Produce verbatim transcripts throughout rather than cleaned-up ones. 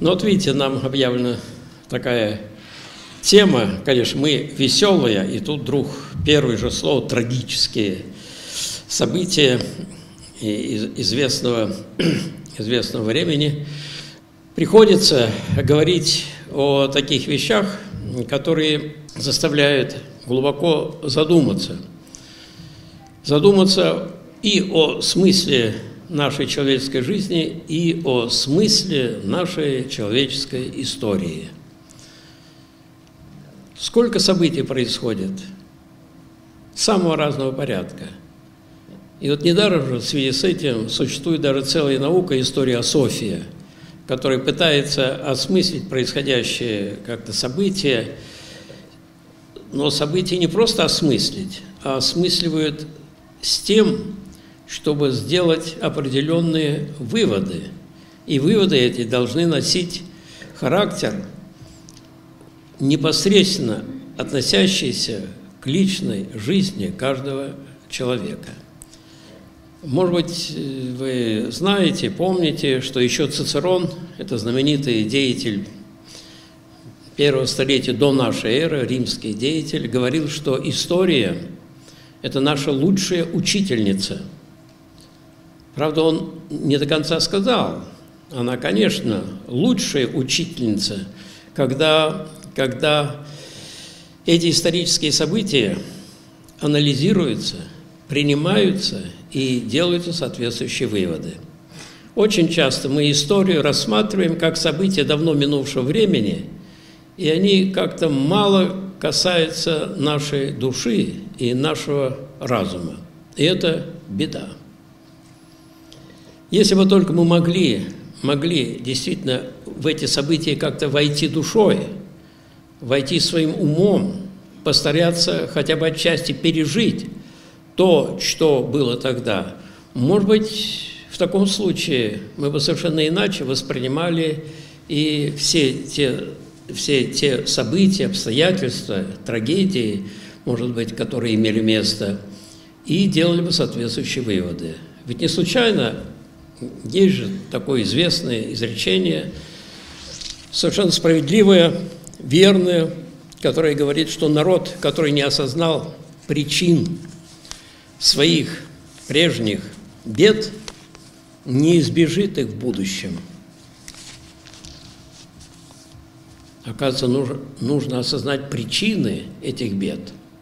Ну вот видите, нам объявлена такая тема, конечно, мы веселые, и тут вдруг первое же слово трагические события известного, известного времени. Приходится говорить о таких вещах, которые заставляют глубоко задуматься. Задуматься и о смысле нашей человеческой жизни, и о смысле нашей человеческой истории. Сколько событий происходит самого разного порядка. И вот недаром же в связи с этим существует даже целая наука историософия, которая пытается осмыслить происходящие как-то события, но события не просто осмыслить, а осмысливают с тем, чтобы сделать определенные выводы. И выводы эти должны носить характер, непосредственно относящийся к личной жизни каждого человека. Может быть, вы знаете, помните, что еще Цицерон, это знаменитый деятель первого столетия до нашей эры, римский деятель, говорил, что история – это наша лучшая учительница. Правда, он не до конца сказал. Она, конечно, лучшая учительница, когда, когда эти исторические события анализируются, принимаются и делаются соответствующие выводы. Очень часто мы историю рассматриваем как события давно минувшего времени, и они как-то мало касаются нашей души и нашего разума. И это беда. Если бы только мы могли, могли действительно в эти события как-то войти душой, войти своим умом, постараться хотя бы отчасти пережить то, что было тогда, может быть, в таком случае мы бы совершенно иначе воспринимали и все те, все те события, обстоятельства, трагедии, может быть, которые имели место, и делали бы соответствующие выводы. Ведь не случайно есть же такое известное изречение, совершенно справедливое, верное, которое говорит, что народ, который не осознал причин своих прежних бед, не избежит их в будущем. Оказывается, нужно, нужно осознать причины этих бед.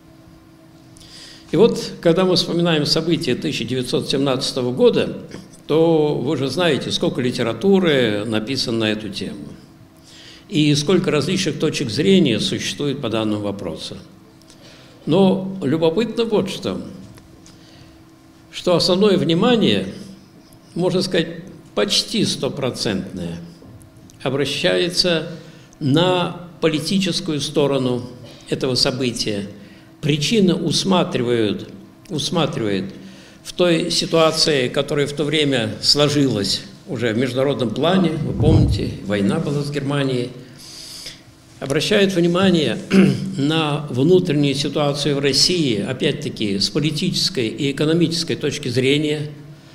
И вот, когда мы вспоминаем события тысяча девятьсот семнадцатого года, то вы же знаете, сколько литературы написано на эту тему. И сколько различных точек зрения существует по данному вопросу. Но любопытно вот что, что основное внимание, можно сказать, почти стопроцентное, обращается на политическую сторону этого события. Причины усматривают, усматривают в той ситуации, которая в то время сложилась уже в международном плане, вы помните, война была с Германией, обращают внимание на внутреннюю ситуацию в России, опять-таки, с политической и экономической точки зрения,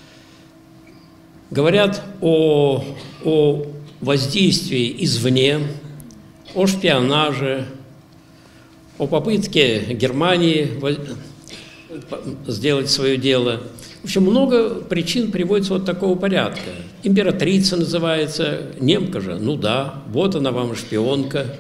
говорят о, о воздействии извне, о шпионаже, о попытке Германии сделать свое дело. В общем, много причин приводится вот такого порядка. Императрица называется, немка же, ну да, вот она вам шпионка.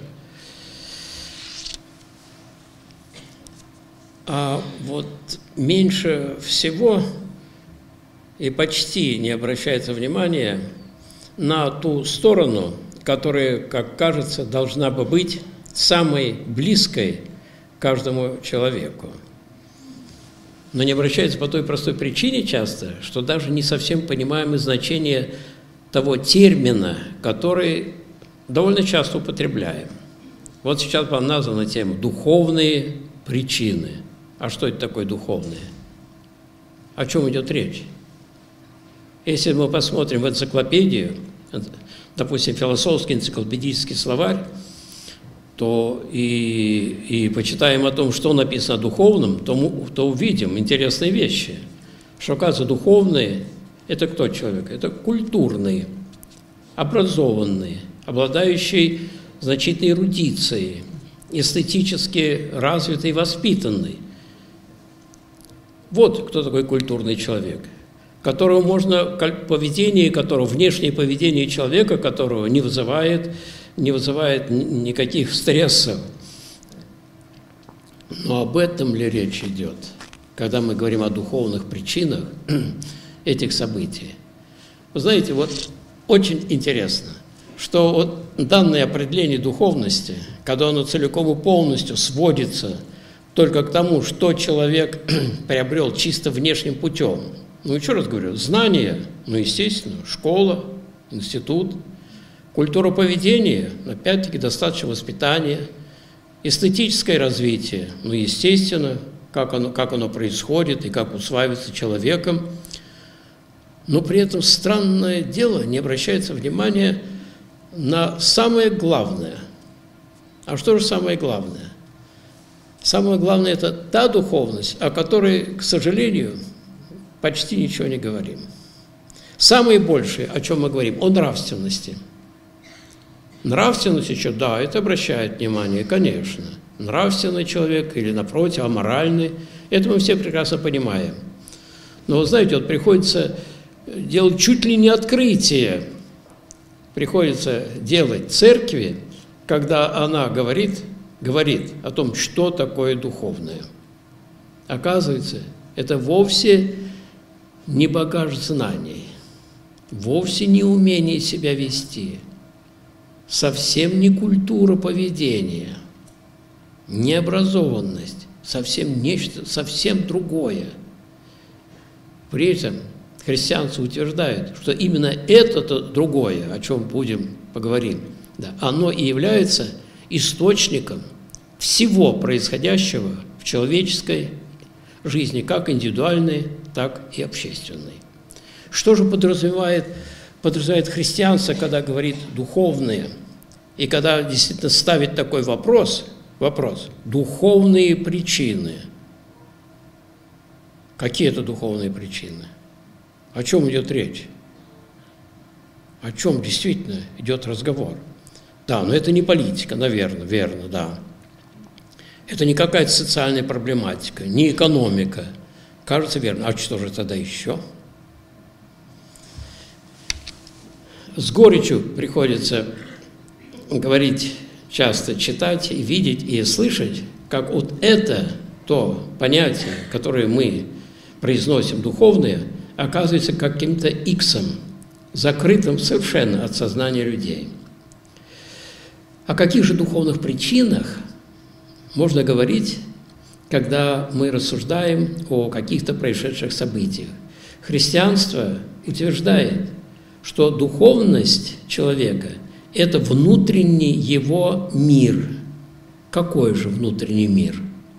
А вот меньше всего и почти не обращается внимания на ту сторону, которая, как кажется, должна бы быть самой близкой каждому человеку. Но не обращается по той простой причине часто, что даже не совсем понимаем и значение того термина, который довольно часто употребляем. Вот сейчас вам названа тема «духовные причины». А что это такое духовные? О чем идет речь? Если мы посмотрим в энциклопедию, допустим, философский энциклопедический словарь, то и, и почитаем о том, что написано о духовном, то, то увидим интересные вещи. Что, оказывается, духовные – это кто человек? Это культурный, образованный, обладающий значительной эрудицией, эстетически развитый и воспитанный. Вот кто такой культурный человек, которого можно, поведение которого, внешнее поведение человека, которого не вызывает, не вызывает никаких стрессов. Но об этом ли речь идет, когда мы говорим о духовных причинах этих событий? Вы знаете, вот очень интересно, что вот данное определение духовности, когда оно целиком и полностью сводится только к тому, что человек приобрел чисто внешним путем. Ну, еще раз говорю, знания, ну, естественно, школа, институт, культура поведения, опять-таки, достаточно воспитания, эстетическое развитие, ну, естественно, как оно, как оно происходит и как усваивается человеком. Но при этом странное дело, не обращается внимания на самое главное. А что же самое главное? Самое главное – это та духовность, о которой, к сожалению, почти ничего не говорим. Самое большее, о чем мы говорим, о нравственности. Нравственность еще, да, это обращает внимание, конечно. Нравственный человек или, напротив, аморальный – это мы все прекрасно понимаем. Но, вы знаете, вот приходится делать чуть ли не открытие, приходится делать церкви, когда она говорит, говорит о том, что такое духовное. Оказывается, это вовсе не багаж знаний, вовсе не умение себя вести, совсем не культура поведения, не образованность, совсем нечто, совсем другое. При этом христианцы утверждают, что именно это-то другое, о чем будем поговорим, да, оно и является источником всего происходящего в человеческой жизни, как индивидуальной, так и общественной. Что же подразумевает, подразумевает христианство, когда говорит «духовные», и когда действительно ставит такой вопрос, вопрос «духовные причины». Какие это духовные причины? О чем идет речь? О чем действительно идет разговор? Да, но это не политика, наверное, верно, да. Это не какая-то социальная проблематика, не экономика. Кажется, верно. А что же тогда еще? С горечью приходится говорить, часто читать и видеть и слышать, как вот это то понятие, которое мы произносим духовное, оказывается каким-то иксом, закрытым совершенно от сознания людей. О каких же духовных причинах можно говорить, когда мы рассуждаем о каких-то происшедших событиях? Христианство утверждает, что духовность человека – это внутренний его мир. Какой же внутренний мир?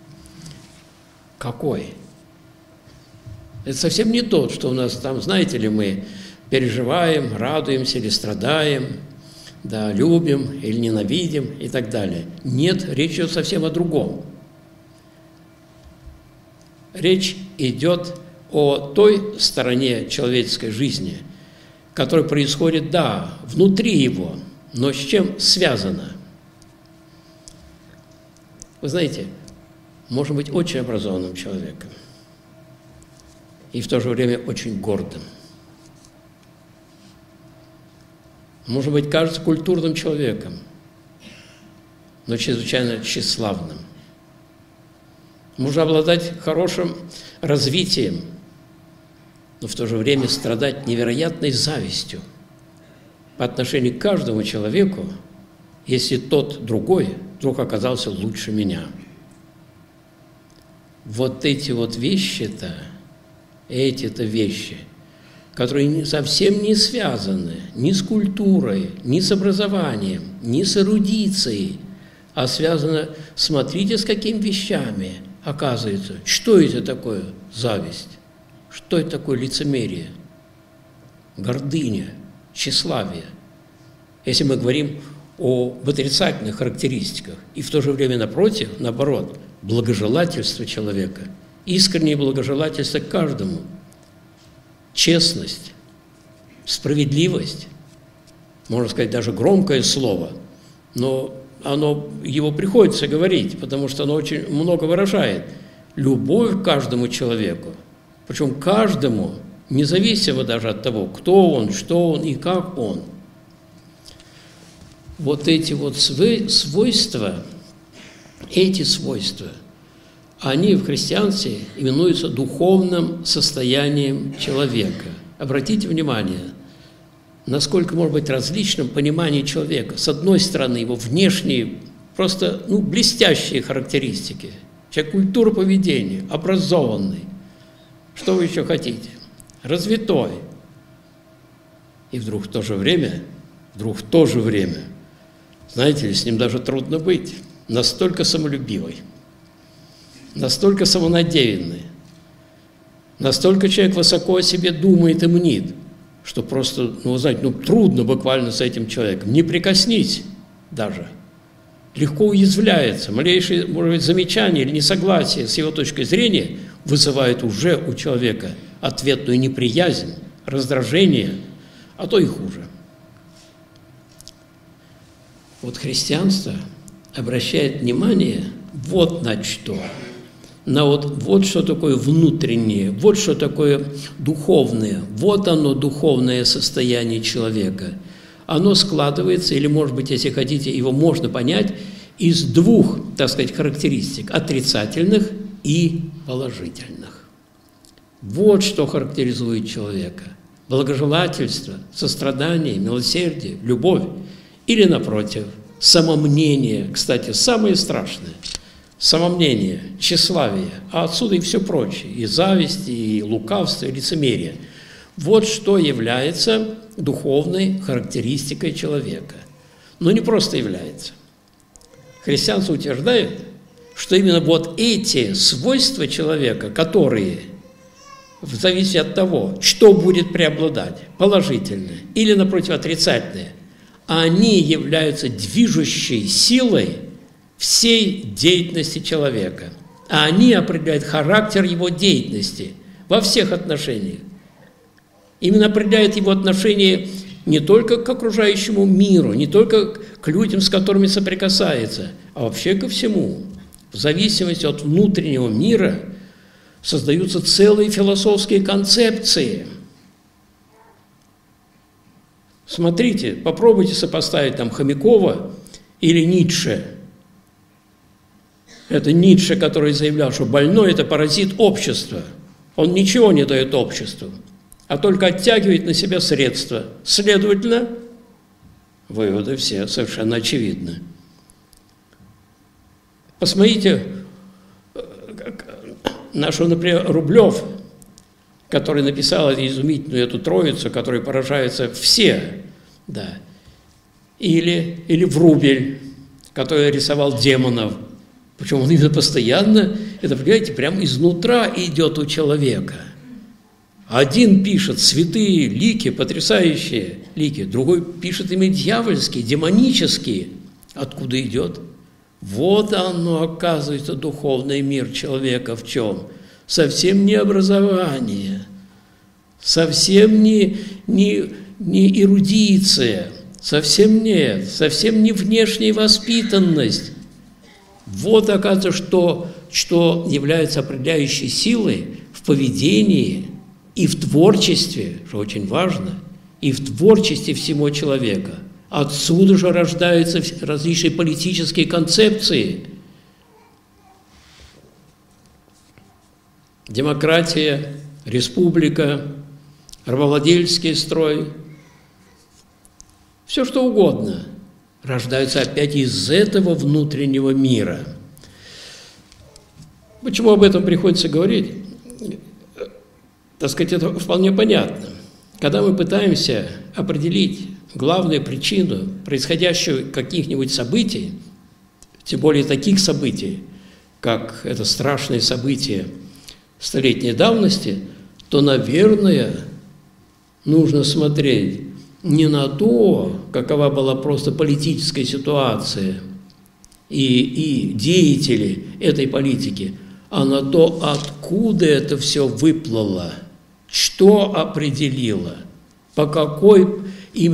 Какой? Это совсем не тот, что у нас там, знаете ли, мы переживаем, радуемся или страдаем, да, любим или ненавидим и так далее. Нет, речь идет совсем о другом. Речь идет о той стороне человеческой жизни, которая происходит, да, внутри его, но с чем связана? Вы знаете, можно быть очень образованным человеком и в то же время очень гордым. Может быть, кажется культурным человеком, но чрезвычайно тщеславным. Можно обладать хорошим развитием, но в то же время страдать невероятной завистью по отношению к каждому человеку, если тот другой вдруг оказался лучше меня. Вот эти вот вещи-то, эти-то вещи, которые совсем не связаны ни с культурой, ни с образованием, ни с эрудицией, а связаны, смотрите, с какими вещами оказывается. Что это такое зависть? Что это такое лицемерие? Гордыня, тщеславие. Если мы говорим об отрицательных характеристиках, и в то же время, напротив, наоборот, благожелательство человека, искреннее благожелательство к каждому, честность, справедливость, можно сказать, даже громкое слово, но оно, его приходится говорить, потому что оно очень много выражает. Любовь к каждому человеку, причем каждому, независимо даже от того, кто он, что он и как он. Вот эти вот свойства, эти свойства, они в христианстве именуются духовным состоянием человека. Обратите внимание, насколько может быть различным понимание человека. С одной стороны, его внешние, просто ну, блестящие характеристики. Человек культура поведения, образованный. Что вы еще хотите? Развитой. И вдруг в то же время, вдруг в то же время, знаете ли, с ним даже трудно быть. Настолько самолюбивый, настолько самонадеянный, настолько человек высоко о себе думает и мнит, что просто, ну, вы знаете, ну, трудно буквально с этим человеком. Не прикоснись даже. Легко уязвляется. Малейшее, может быть, замечание или несогласие с его точкой зрения вызывает уже у человека ответную неприязнь, раздражение, а то и хуже. Вот христианство обращает внимание вот на что. На вот, вот что такое внутреннее, вот что такое духовное. Вот оно, духовное состояние человека. Оно складывается, или, может быть, если хотите, его можно понять, из двух, так сказать, характеристик – отрицательных и положительных. Вот что характеризует человека. Благожелательство, сострадание, милосердие, любовь. Или, напротив, самомнение, кстати, самое страшное. Самомнение, тщеславие, а отсюда и все прочее, и зависть, и лукавство, и лицемерие. Вот что является духовной характеристикой человека. Но не просто является. Христианство утверждает, что именно вот эти свойства человека, которые, в зависимости от того, что будет преобладать, положительное или, напротив, отрицательное, они являются движущей силой всей деятельности человека. А они определяют характер его деятельности во всех отношениях. Именно определяет его отношение не только к окружающему миру, не только к людям, с которыми соприкасается, а вообще ко всему. В зависимости от внутреннего мира создаются целые философские концепции. Смотрите, попробуйте сопоставить там Хомякова или Ницше. Это Ницше, который заявлял, что больной – это паразит общества. Он ничего не дает обществу, а только оттягивает на себя средства. Следовательно, выводы все совершенно очевидны. Посмотрите, нашего, например, Рублев, который написал изумительную эту троицу, которой поражаются все, да, или, или Врубель, который рисовал демонов. Причем он именно постоянно, это, понимаете, прямо изнутра идет у человека. Один пишет святые лики, потрясающие лики, другой пишет ими дьявольские, демонические. Откуда идет? Вот оно, оказывается, духовный мир человека в чем? Совсем не образование, совсем не, не, не эрудиция, совсем нет, совсем не внешняя воспитанность. Вот, оказывается, что, что является определяющей силой в поведении и в творчестве, что очень важно, и в творчестве всего человека. Отсюда же рождаются различные политические концепции. Демократия, республика, рабовладельческий строй, все что угодно рождаются опять из этого внутреннего мира. Почему об этом приходится говорить? Так сказать, это вполне понятно. Когда мы пытаемся определить главную причину происходящего каких-нибудь событий, тем более таких событий, как это страшное событие столетней давности, то, наверное, нужно смотреть не на то, какова была просто политическая ситуация и, и деятели этой политики, а на то, откуда это все выплыло, что определило, по какой именно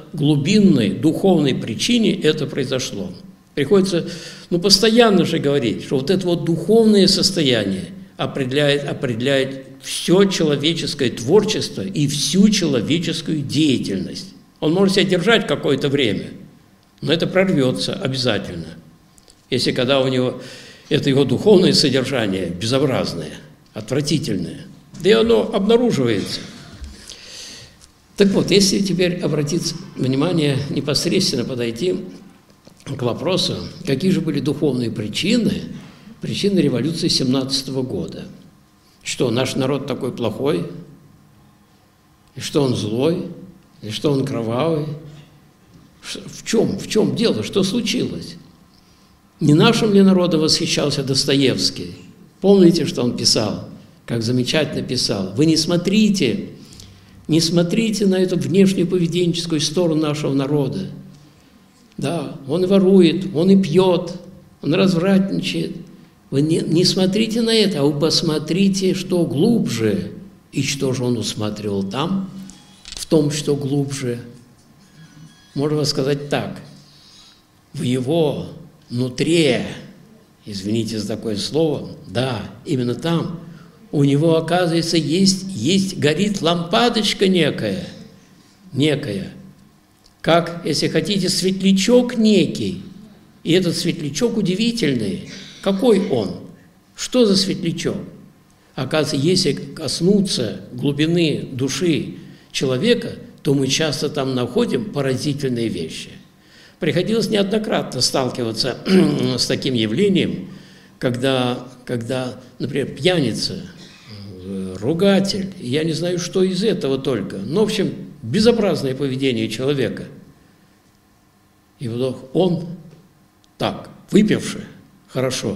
глубинной духовной причине это произошло. Приходится, ну, постоянно же говорить, что вот это вот духовное состояние определяет, определяет все человеческое творчество и всю человеческую деятельность. Он может себя держать какое-то время, но это прорвется обязательно, если когда у него это его духовное содержание безобразное, отвратительное, да и оно обнаруживается. Так вот, если теперь обратить внимание, непосредственно подойти к вопросу, какие же были духовные причины, причины революции семнадцатого года. Что, наш народ такой плохой? И что он злой? И что он кровавый? В чем, в чем дело? Что случилось? Не нашим ли народом восхищался Достоевский? Помните, что он писал? Как замечательно писал. Вы не смотрите, не смотрите на эту внешнюю поведенческую сторону нашего народа. Да, он и ворует, он и пьет, он развратничает. Вы не, не смотрите на это, а вы посмотрите, что глубже. И что же он усматривал там, в том, что глубже. Можно сказать так. В его нутре, извините за такое слово, да, именно там, у него, оказывается, есть, есть горит лампадочка некая, некая, как, если хотите, светлячок некий. И этот светлячок удивительный. Какой он? Что за светлячок? Оказывается, если коснуться глубины души человека, то мы часто там находим поразительные вещи. Приходилось неоднократно сталкиваться с таким явлением, когда, когда, например, пьяница, ругатель, я не знаю, что из этого только, но, в общем, безобразное поведение человека. И вдруг он так, выпивший, хорошо,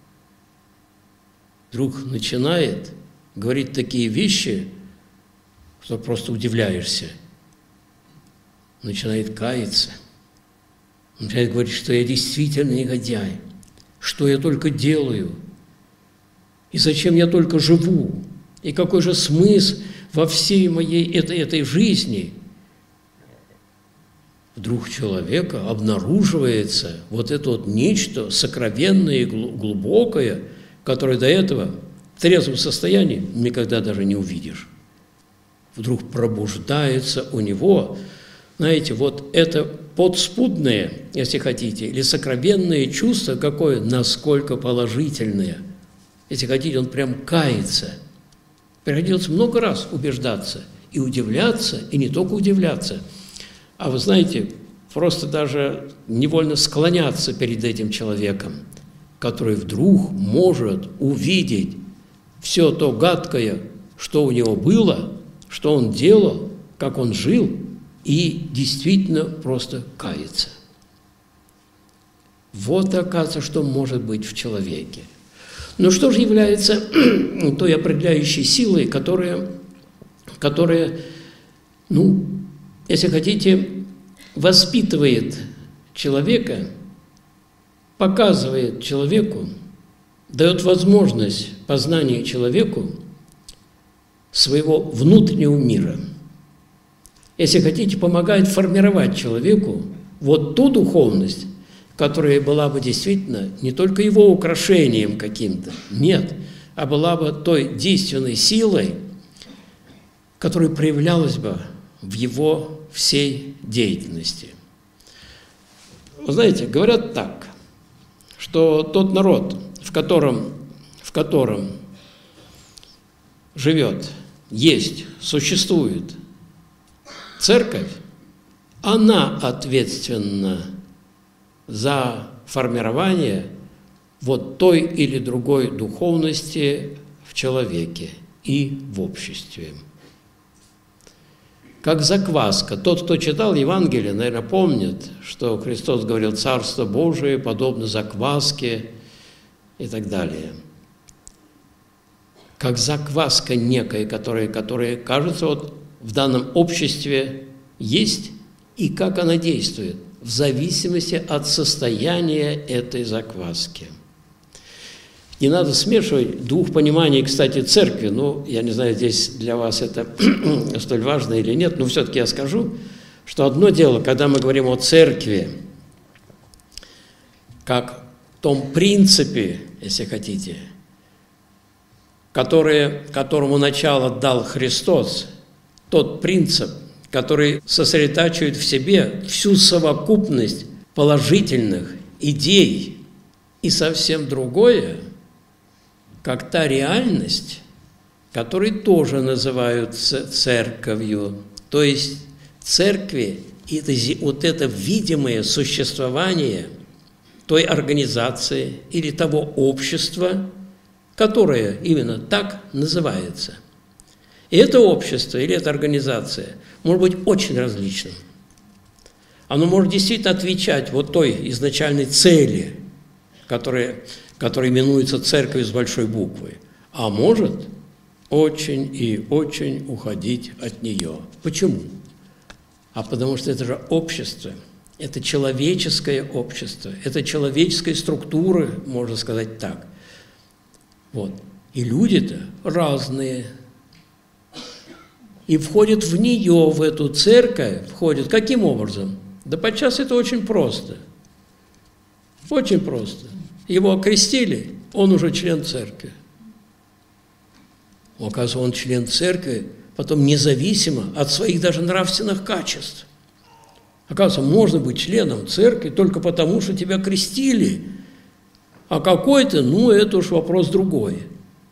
вдруг начинает говорить такие вещи, что просто удивляешься. Начинает каяться. Начинает говорить, что я действительно негодяй, что я только делаю, и зачем я только живу, и какой же смысл во всей моей этой, этой жизни. Вдруг человека обнаруживается вот это вот нечто сокровенное и глубокое, которое до этого в трезвом состоянии никогда даже не увидишь. Вдруг пробуждается у него, знаете, вот это подспудное, если хотите, или сокровенное чувство какое, насколько положительное. Если хотите, он прям кается. Приходилось много раз убеждаться и удивляться, и не только удивляться, а вы знаете, просто даже невольно склоняться перед этим человеком, который вдруг может увидеть все то гадкое, что у него было, что он делал, как он жил, и действительно просто кается. Вот, оказывается, что может быть в человеке. Но что же является той определяющей силой, которая, которая, ну, если хотите, воспитывает человека, показывает человеку, дает возможность познания человеку своего внутреннего мира. Если хотите, помогает формировать человеку вот ту духовность, которая была бы действительно не только его украшением каким-то, нет, а была бы той действенной силой, которая проявлялась бы в его всей деятельности. Вы знаете, говорят так, что тот народ, в котором, в котором живет, есть, существует церковь, она ответственна за формирование вот той или другой духовности в человеке и в обществе. Как закваска. Тот, кто читал Евангелие, наверное, помнит, что Христос говорил: «Царство Божие подобно закваске» и так далее. Как закваска некая, которая, которая, кажется, вот в данном обществе есть, и как она действует, в зависимости от состояния этой закваски. Не надо смешивать двух пониманий, кстати, церкви. Ну, я не знаю, здесь для вас это столь важно или нет, но все-таки я скажу, что одно дело, когда мы говорим о церкви, как том принципе, если хотите, который, которому начало дал Христос, тот принцип, который сосредотачивает в себе всю совокупность положительных идей, и совсем другое, как та реальность, которую тоже называют церковью, то есть церкви – это вот это видимое существование той организации или того общества, которое именно так называется. И это общество или эта организация может быть очень различным. Оно может действительно отвечать вот той изначальной цели, которая, которая именуется церковью с большой буквы, а может очень и очень уходить от нее. Почему? А потому что это же общество, это человеческое общество, это человеческая структура, можно сказать так. Вот. И люди-то разные. И входят в нее, в эту церковь, входят каким образом? Да подчас это очень просто. Очень просто. Его окрестили, он уже член церкви. Оказывается, он член церкви, потом независимо от своих даже нравственных качеств. Оказывается, можно быть членом церкви только потому, что тебя крестили. А какой-то, ну, это уж вопрос другой.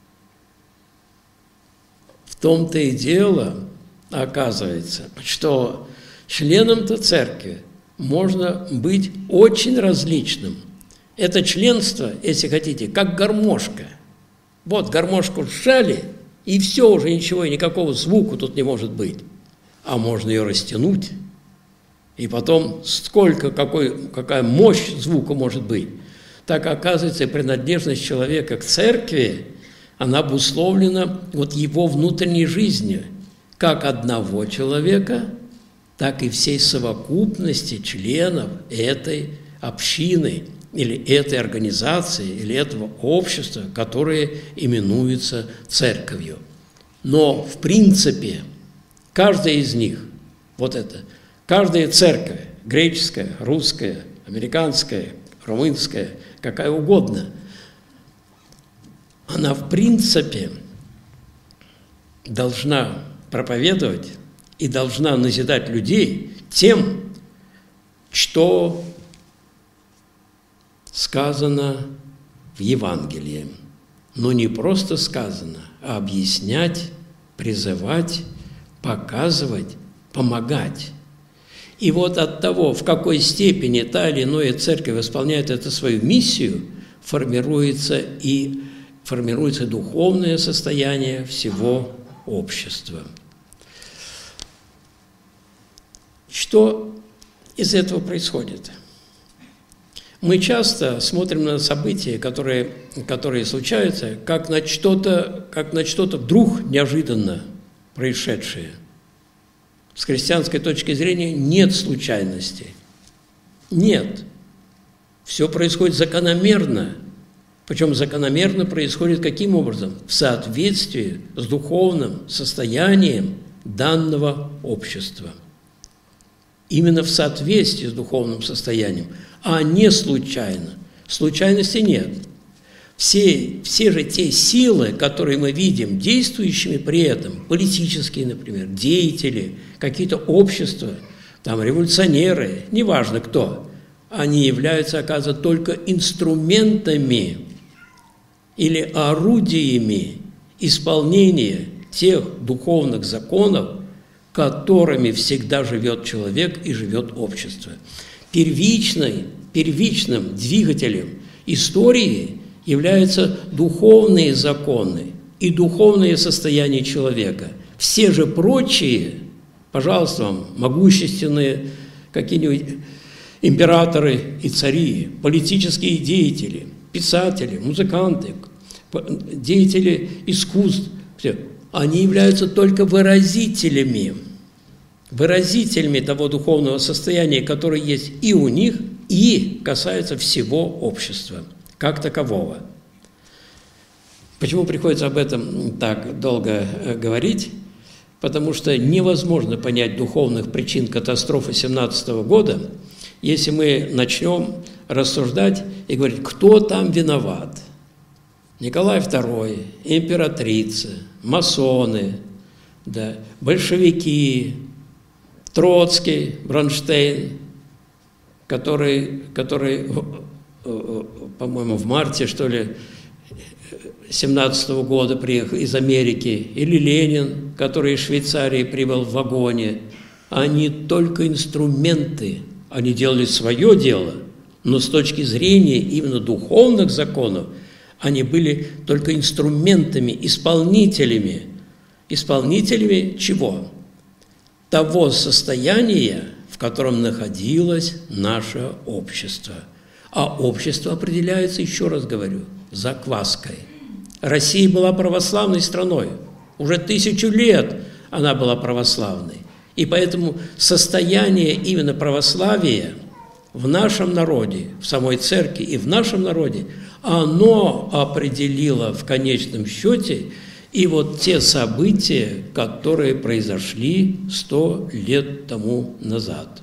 В том-то и дело, оказывается, что членом-то церкви можно быть очень различным. Это членство, если хотите, как гармошка. Вот гармошку сжали, и все, уже ничего, и никакого звука тут не может быть. А можно ее растянуть, и потом сколько, какой, какая мощь звука может быть. Так оказывается, принадлежность человека к церкви, она обусловлена вот его внутренней жизнью, как одного человека, так и всей совокупности членов этой общины, или этой организации, или этого общества, которое именуется церковью. Но, в принципе, каждая из них, вот это, каждая церковь, греческая, русская, американская, румынская, какая угодно, она, в принципе, должна проповедовать и должна назидать людей тем, что сказано в Евангелии. Но не просто сказано, а объяснять, призывать, показывать, помогать. И вот от того, в какой степени та или иная церковь исполняет эту свою миссию, формируется и формируется духовное состояние всего общества. Что из этого происходит? Мы часто смотрим на события, которые, которые случаются, как на что-то, как на что-то вдруг неожиданно происшедшее. С христианской точки зрения нет случайностей. Нет. Все происходит закономерно. Причем закономерно происходит каким образом? В соответствии с духовным состоянием данного общества. Именно в соответствии с духовным состоянием, а не случайно. Случайности нет. Все, все же те силы, которые мы видим действующими при этом, политические, например, деятели, какие-то общества, там революционеры, неважно кто, они являются, оказывается, только инструментами или орудиями исполнения тех духовных законов, которыми всегда живет человек и живет общество. Первичной, первичным двигателем истории являются духовные законы и духовное состояние человека. Все же прочие, пожалуйста, вам, могущественные какие-нибудь императоры и цари, политические деятели, писатели, музыканты, деятели искусств, все, они являются только выразителями, выразителями того духовного состояния, которое есть и у них, и касается всего общества, как такового. Почему приходится об этом так долго говорить? потому что невозможно понять духовных причин катастрофы семнадцатого года, если мы начнем рассуждать и говорить, кто там виноват. Николай второй, императрица, масоны, да, большевики, Троцкий, Бронштейн, который, который по-моему, в марте, что ли, семнадцатого года приехал из Америки, или Ленин, который из Швейцарии прибыл в вагоне. Они только инструменты, они делали свое дело, но с точки зрения именно духовных законов они были только инструментами, исполнителями. Исполнителями чего? Того состояния, в котором находилось наше общество. А общество определяется, еще раз говорю, закваской. Россия была православной страной. Уже тысячу лет она была православной. И поэтому состояние именно православия в нашем народе, в самой церкви и в нашем народе, оно определило в конечном счете и вот те события, которые произошли сто лет тому назад.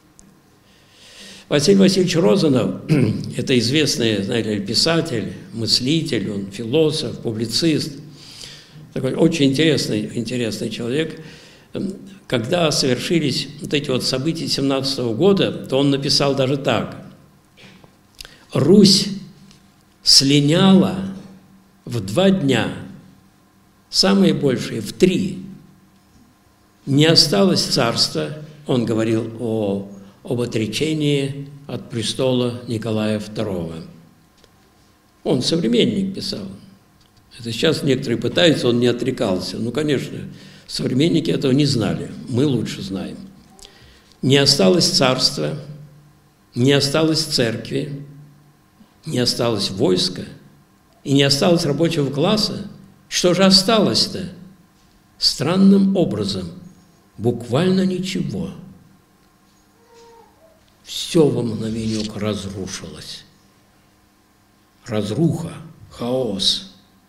Василий Васильевич Розанов – это известный, знаете ли, писатель, мыслитель, он философ, публицист, такой очень интересный, интересный человек. Когда совершились вот эти вот события семнадцатого года, то он написал даже так: «Русь слиняла в два дня, самые большие в три. Не осталось царства», он говорил о, об отречении от престола Николая второго. Он современник писал. Это сейчас некоторые пытаются, он не отрекался. Ну, конечно, современники этого не знали, мы лучше знаем. Не осталось царства, не осталось церкви, не осталось войска и не осталось рабочего класса. Что же осталось-то? Странным образом, буквально ничего. Все во мгновение ока разрушилось. Разруха, хаос.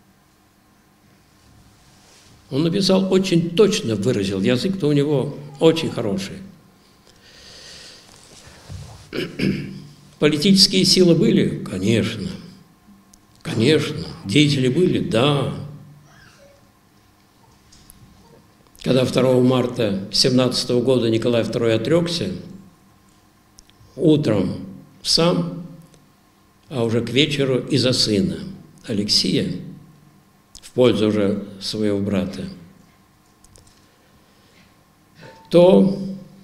Он написал, очень точно выразил, язык-то у него очень хороший. Политические силы были? Конечно. Конечно. Деятели были? Да. Когда второго марта семнадцатого года Николай второй отрекся, утром сам, а уже к вечеру и за сына Алексия, в пользу уже своего брата, то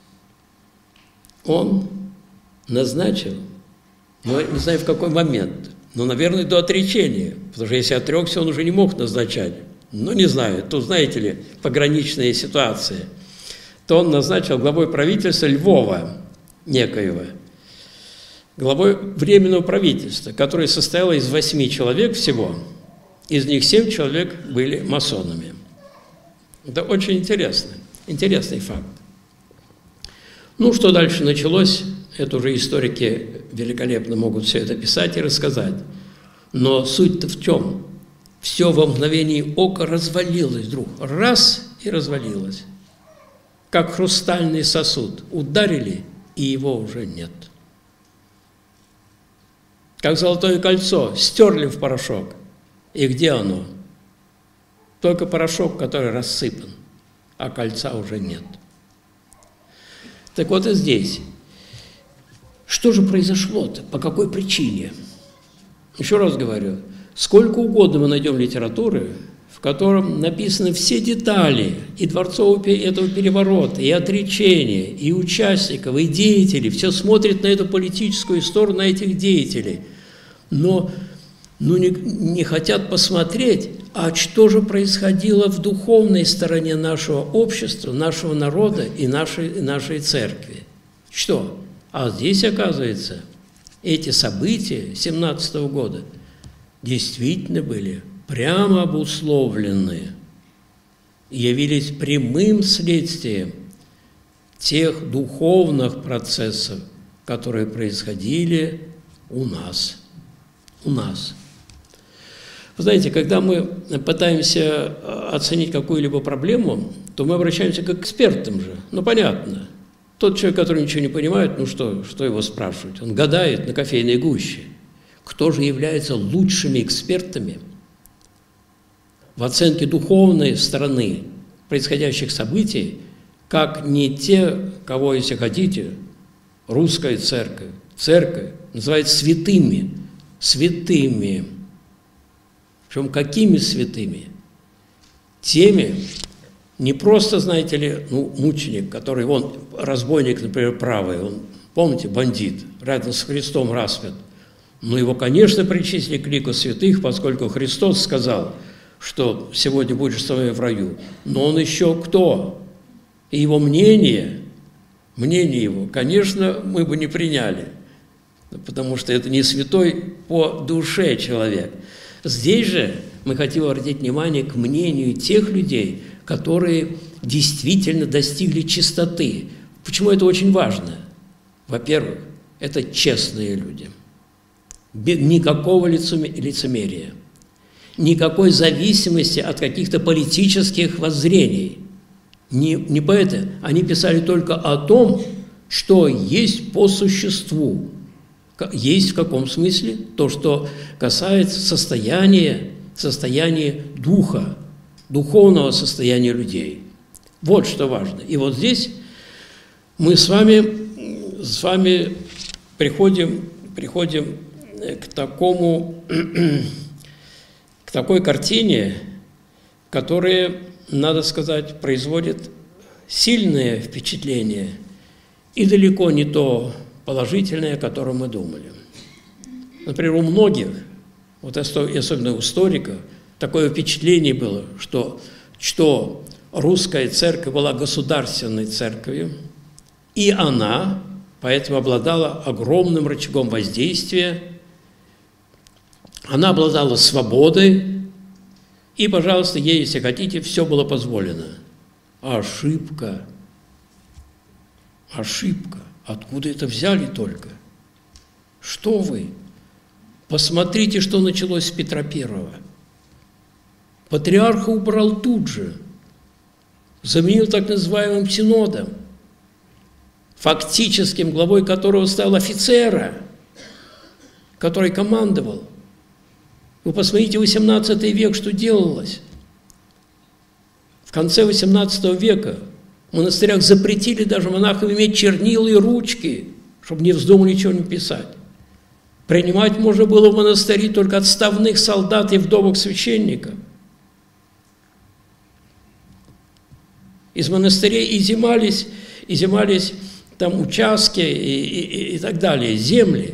он назначил, ну, не знаю в какой момент, но, наверное, до отречения, потому что если отрекся, он уже не мог назначать. Ну, не знаю, тут, знаете ли, пограничная ситуация. То он назначил главой правительства Львова некоего, главой Временного правительства, которое состояло из восьми человек всего. Из них семь человек были масонами. Это очень интересно, интересный факт. Ну, что дальше началось, это уже историки великолепно могут все это писать и рассказать. Но суть-то в чем? Все во мгновение ока развалилось вдруг. Раз – и развалилось. Как хрустальный сосуд. Ударили, и его уже нет. Как золотое кольцо стерли в порошок. И где оно? Только порошок, который рассыпан, а кольца уже нет. Так вот и здесь. Что же произошло-то? По какой причине? Еще раз говорю, сколько угодно мы найдем литературы, в котором написаны все детали и дворцового этого переворота, и отречения, и участников, и деятелей. Все смотрит на эту политическую сторону, на этих деятелей. Но ну, не, не хотят посмотреть, а что же происходило в духовной стороне нашего общества, нашего народа и нашей, нашей церкви. Что? А здесь, оказывается, эти события семнадцатого года действительно были прямо обусловлены, явились прямым следствием тех духовных процессов, которые происходили у нас. У нас. Вы знаете, когда мы пытаемся оценить какую-либо проблему, то мы обращаемся к экспертам же. Ну, понятно. Тот человек, который ничего не понимает, ну что, что его спрашивать? Он гадает на кофейной гуще. Кто же является лучшими экспертами в оценке духовной стороны происходящих событий, как не те, кого, если хотите, русская церковь, церковь называет святыми, святыми. Причем какими святыми? Теми, не просто, знаете ли, ну, мученик, который, он, разбойник, например, правый, он, помните, бандит, рядом с Христом распят. Но его, конечно, причислили к лику святых, поскольку Христос сказал, что сегодня будешь с вами в раю. Но он еще кто? И его мнение, мнение его, конечно, мы бы не приняли, потому что это не святой по душе человек. Здесь же мы хотим обратить внимание к мнению тех людей, которые действительно достигли чистоты. Почему это очень важно? Во-первых, это честные люди. Никакого лицемерия, никакой зависимости от каких-то политических воззрений. Не, не поэты, они писали только о том, что есть по существу. Есть в каком смысле? То, что касается состояния, состояния духа, духовного состояния людей. Вот что важно. И вот здесь мы с вами, с вами приходим, приходим к такому, к такой картине, которая, надо сказать, производит сильное впечатление и далеко не то положительное, о котором мы думали. Например, у многих, вот особенно у историков, такое впечатление было, что, что русская церковь была государственной церковью, и она поэтому обладала огромным рычагом воздействия, она обладала свободой, и, пожалуйста, ей, если хотите, все было позволено. Ошибка. Ошибка. Откуда это взяли только? Что вы? Посмотрите, что началось с Петра Первого. Патриарха убрал тут же, заменил так называемым синодом, фактическим главой которого стал офицера, который командовал. Вы посмотрите, восемнадцатый век, что делалось. В конце восемнадцатого века в монастырях запретили даже монахам иметь чернила и ручки, чтобы не вздумали ничего не писать. Принимать можно было в монастыре только отставных солдат и вдовок священников. Из монастырей изымались, изымались там участки и, и, и так далее, земли.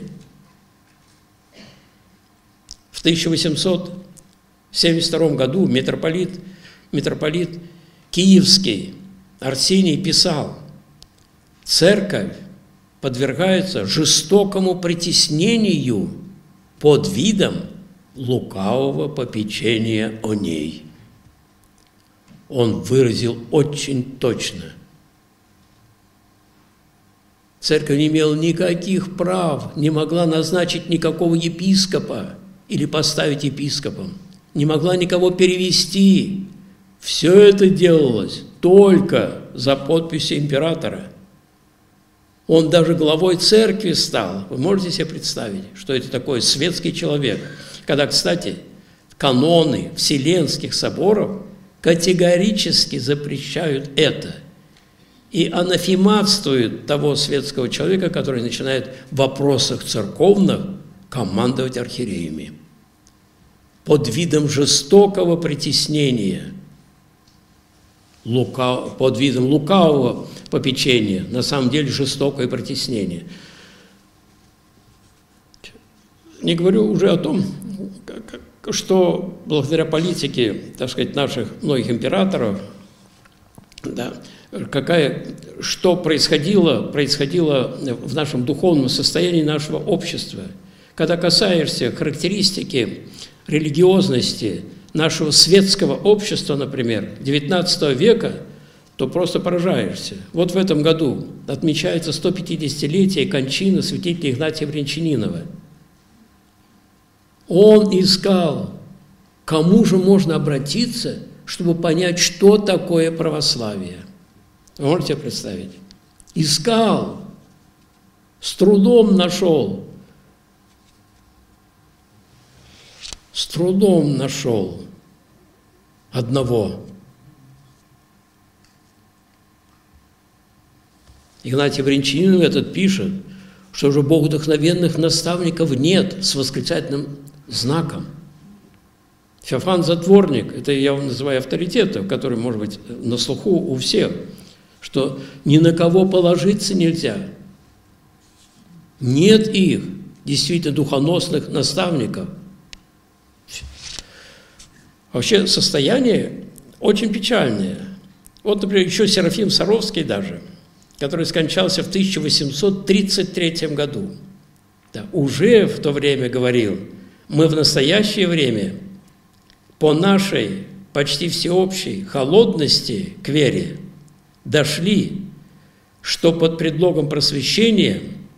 В тысяча восемьсот семьдесят втором году митрополит, митрополит Киевский Арсений писал: «Церковь подвергается жестокому притеснению под видом лукавого попечения о ней». Он выразил очень точно. Церковь не имела никаких прав, не могла назначить никакого епископа или поставить епископом, не могла никого перевести. Все это делалось только за подписью императора. Он даже главой церкви стал. Вы можете себе представить, что это такое светский человек? Когда, кстати, каноны Вселенских соборов категорически запрещают это и анафематствуют того светского человека, который начинает в вопросах церковных командовать архиереями под видом жестокого притеснения, лукав... под видом лукавого попечения, на самом деле жестокое притеснение. Не говорю уже о том, что благодаря политике, так сказать, наших многих императоров, да, какая, что происходило, происходило в нашем духовном состоянии нашего общества. Когда касаешься характеристики религиозности нашего светского общества, например, девятнадцатого века, то просто поражаешься. Вот в этом году отмечается сто пятидесятилетие кончины святителя Игнатия Брянчанинова. Он искал, кому же можно обратиться чтобы понять, что такое православие. Вы можете представить? Искал, с трудом нашел, с трудом нашел одного. Игнатий Бринчанинов этот пишет, что уже богодухновенных наставников нет с восклицательным знаком. Феофан Затворник, это я называю авторитетом, который может быть на слуху у всех, что ни на кого положиться нельзя. Нет их, действительно, духоносных наставников. Вообще состояние очень печальное. Вот, например, еще Серафим Саровский даже, который скончался в тысяча восемьсот тридцать третьем году, да, уже в то время говорил: мы в настоящее время по нашей почти всеобщей холодности к вере дошли, что под предлогом просвещения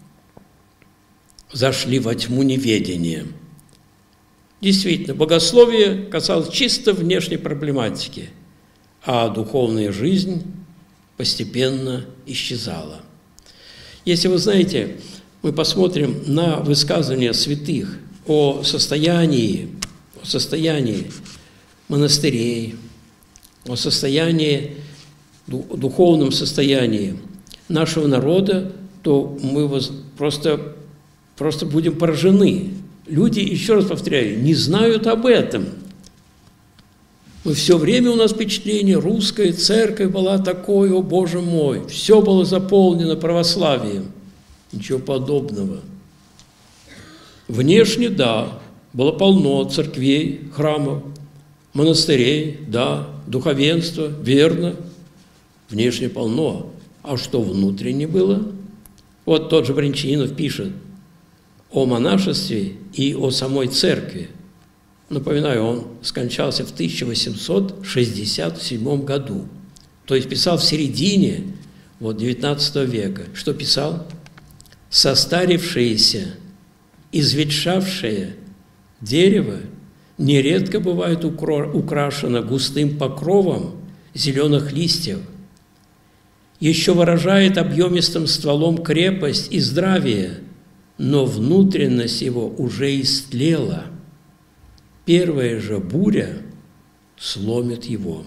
зашли во тьму неведения. Действительно, богословие касалось чисто внешней проблематики, а духовная жизнь постепенно исчезала. Если вы знаете, мы посмотрим на высказывания святых о состоянии, о состоянии монастырей, о состоянии, духовном состоянии нашего народа, то мы просто, просто будем поражены. Люди, еще раз повторяю, не знают об этом. Мы все время, у нас впечатление, русская церковь была такой, о Боже мой, все было заполнено православием. Ничего подобного. Внешне, да, было полно церквей, храмов, монастырей, да, духовенства, верно, внешне полно. А что внутренне было? Вот тот же Бринчанинов пишет о монашестве и о самой церкви. Напоминаю, он скончался в тысяча восемьсот шестьдесят седьмом году, то есть писал в середине вот, девятнадцатого века. Что писал? «Состарившееся, изветшавшее дерево нередко бывает украшено густым покровом зеленых листьев, еще выражает объемистым стволом крепость и здравие, но внутренность его уже истлела. Первая же буря сломит его».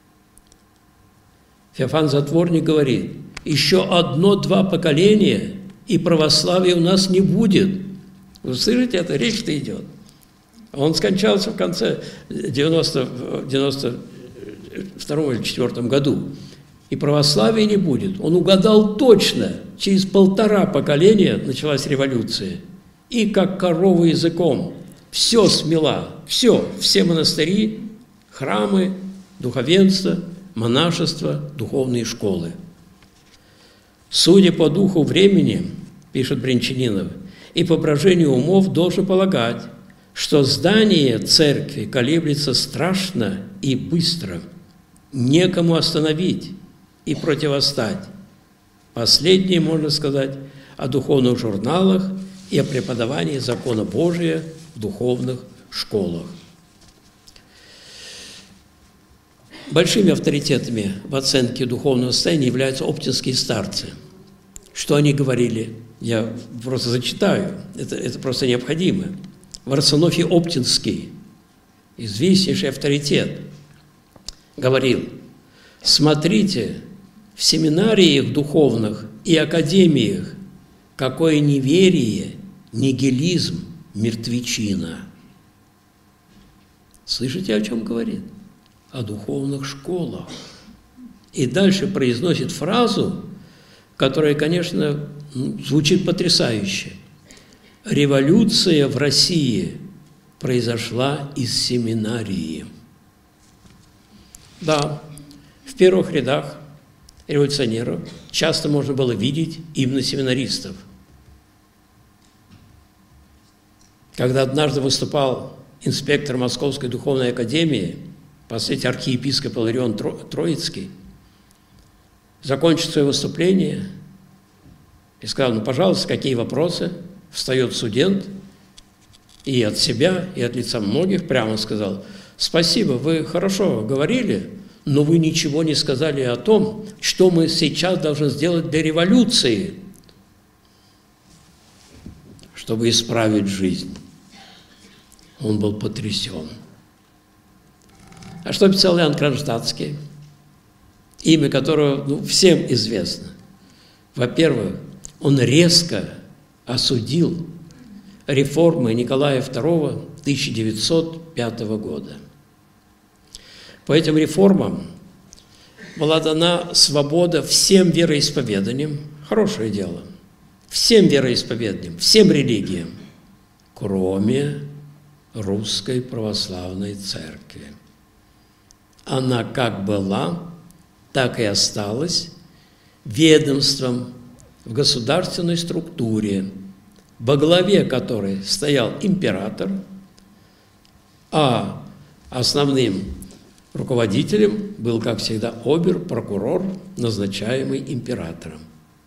Феофан Затворник говорит: еще одно-два поколения, и православия у нас не будет. Вы слышите, это речь-то идет. Он скончался в конце девяносто втором или четвёртом году. И православия не будет. Он угадал точно. Через полтора поколения началась революция. И как корова языком все смела. Все. Все монастыри, храмы, духовенство, монашество, духовные школы. Судя по духу времени, пишет Бринчанинов, и по брожению умов должен полагать, что здание церкви колеблется страшно и быстро. Некому остановить и противостать. Последнее можно сказать о духовных журналах и о преподавании закона Божия в духовных школах. Большими авторитетами в оценке духовного состояния являются оптинские старцы. Что они говорили? Я просто зачитаю, это, это просто необходимо. Варсонофий Оптинский, известнейший авторитет, говорил: смотрите, в семинариях духовных и академиях какое неверие, нигилизм, мертвечина. Слышите, о чем говорит? О духовных школах. И дальше произносит фразу, которая, конечно, звучит потрясающе. Революция в России произошла из семинарии. Да, в первых рядах революционеров часто можно было видеть именно семинаристов. Когда однажды выступал инспектор Московской духовной академии, впоследствии архиепископ Иларион Троицкий, закончил свое выступление и сказал: ну, пожалуйста, какие вопросы? Встает студент и от себя, и от лица многих прямо сказал: спасибо, вы хорошо говорили, но вы ничего не сказали о том, что мы сейчас должны сделать для революции, чтобы исправить жизнь. Он был потрясен. А что писал Иоанн Кронштадтский, имя которого ну, всем известно? Во-первых, он резко осудил реформы Николая второго тысяча девятьсот пятого года. По этим реформам была дана свобода всем вероисповеданиям, хорошее дело, всем вероисповеданиям, всем религиям, кроме Русской Православной Церкви. Она как была, так и осталась ведомством в государственной структуре, во главе которой стоял император, а основным руководителем был, как всегда, обер-прокурор, назначаемый императором.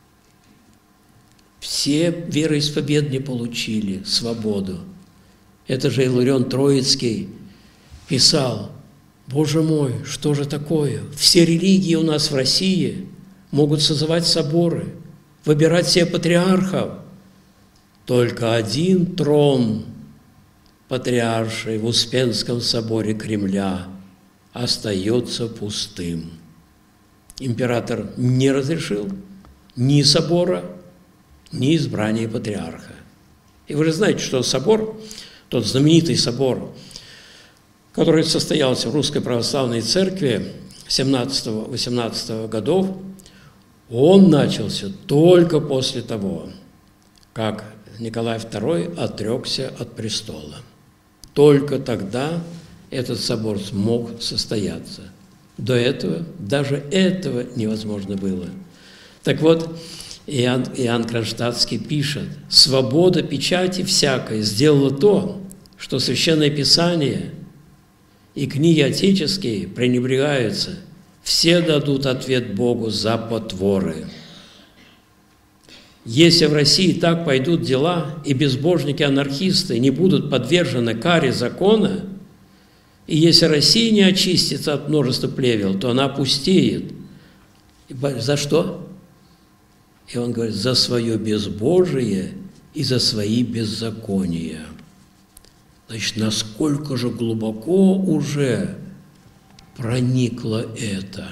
Все вероисповедания получили свободу. Это же Иларион Троицкий писал: «Боже мой, что же такое? Все религии у нас в России могут созывать соборы, выбирать себе патриархов. Только один трон патриарший в Успенском соборе Кремля остается пустым». Император не разрешил ни собора, ни избрания патриарха. И вы же знаете, что собор, тот знаменитый собор, который состоялся в Русской Православной Церкви семнадцатого-восемнадцатого годов, он начался только после того, как Николай второй отрекся от престола. Только тогда этот собор смог состояться. До этого, даже этого невозможно было. Так вот, Иоанн, Иоанн Кронштадтский пишет: «Свобода печати всякой сделала то, что Священное Писание и книги отеческие пренебрегаются, все дадут ответ Богу за потворы. Если в России так пойдут дела, и безбожники-анархисты не будут подвержены каре закона, и если Россия не очистится от множества плевел, то она опустеет». За что? И он говорит: за свое безбожие и за свои беззакония. Значит, насколько же глубоко уже проникло это.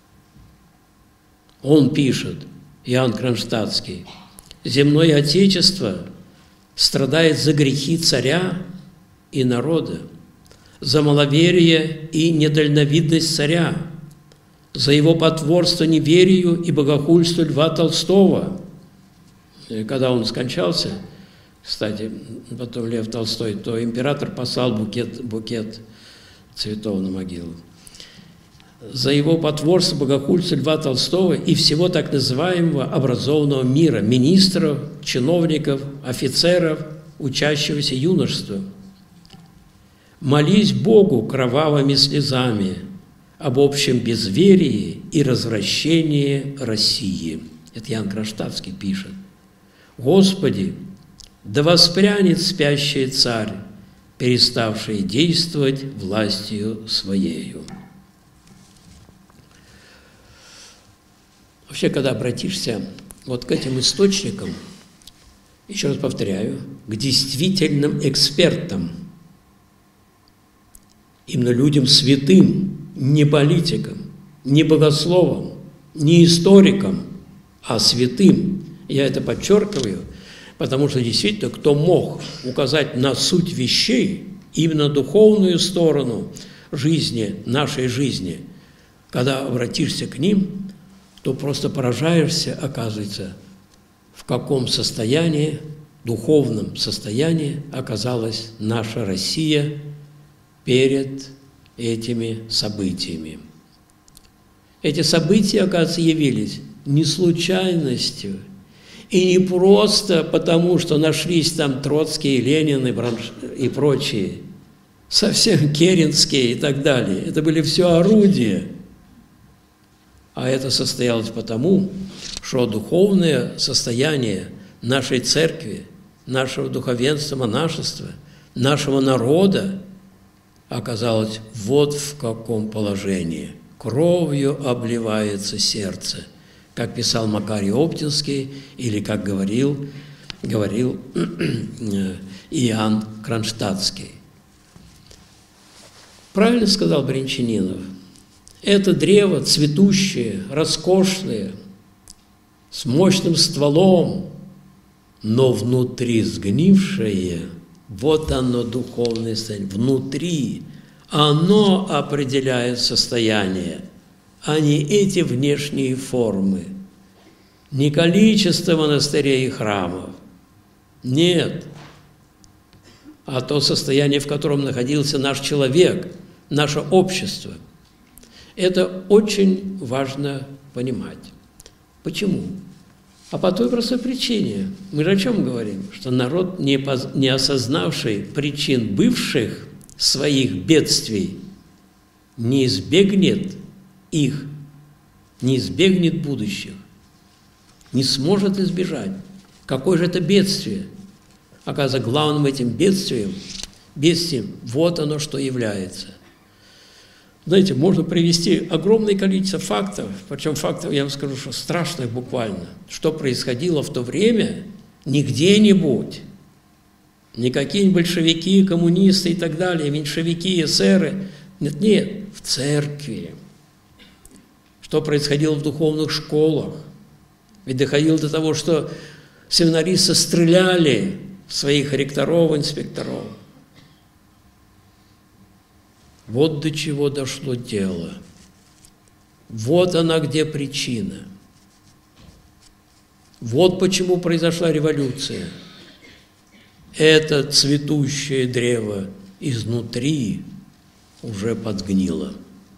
Он пишет, Иоанн Кронштадтский: «Земное Отечество страдает за грехи царя и народа, за маловерие и недальновидность царя, за его потворство неверию и богохульство Льва Толстого». И когда он скончался, кстати, потом Лев Толстой, то император послал букет, букет цветов на могилу. За его потворство, богохульство Льва Толстого и всего так называемого образованного мира, министров, чиновников, офицеров, учащегося юношества. Молись Богу кровавыми слезами об общем безверии и развращении России. Это Иоанн Кронштадтский пишет. Господи, да воспрянет спящий царь, переставший действовать властью своею. Вообще, когда обратишься вот к этим источникам, еще раз повторяю, к действительным экспертам, именно людям святым, не политикам, не богословам, не историкам, а святым. Я это подчеркиваю, потому что действительно, кто мог указать на суть вещей, именно духовную сторону жизни, нашей жизни, когда обратишься к ним, то просто поражаешься, оказывается, в каком состоянии, духовном состоянии оказалась наша Россия перед этими событиями. Эти события, оказывается, явились не случайностью, и не просто потому, что нашлись там Троцкий, Ленин и, Бранш... и прочие, совсем Керенские и так далее. Это были все орудия. А это состоялось потому, что духовное состояние нашей церкви, нашего духовенства, монашества, нашего народа оказалось вот в каком положении. Кровью обливается сердце, как писал Макарий Оптинский или как говорил, говорил Иоанн Кронштадтский. Правильно сказал Брянчанинов. Это древо цветущее, роскошное, с мощным стволом, но внутри сгнившее, вот оно духовное состояние, внутри оно определяет состояние, а не эти внешние формы, не количество монастырей и храмов, нет, а то состояние, в котором находился наш человек, наше общество. Это очень важно понимать. Почему? А по той простой причине. Мы же о чем говорим? Что народ, не, поз... не осознавший причин бывших своих бедствий, не избегнет их, не избегнет будущих, не сможет избежать. Какое же это бедствие? Оказывается, главным этим бедствием, бедствием, вот оно что является. Знаете, можно привести огромное количество фактов, причем фактов, я вам скажу, что страшных буквально, что происходило в то время не где-нибудь, не какие-нибудь большевики, коммунисты и так далее, меньшевики, эсеры, нет, нет, в церкви, что происходило в духовных школах, ведь доходило до того, что семинаристы стреляли в своих ректоров, инспекторов. Вот до чего дошло дело. Вот она где причина. Вот почему произошла революция. Это цветущее древо изнутри уже подгнило.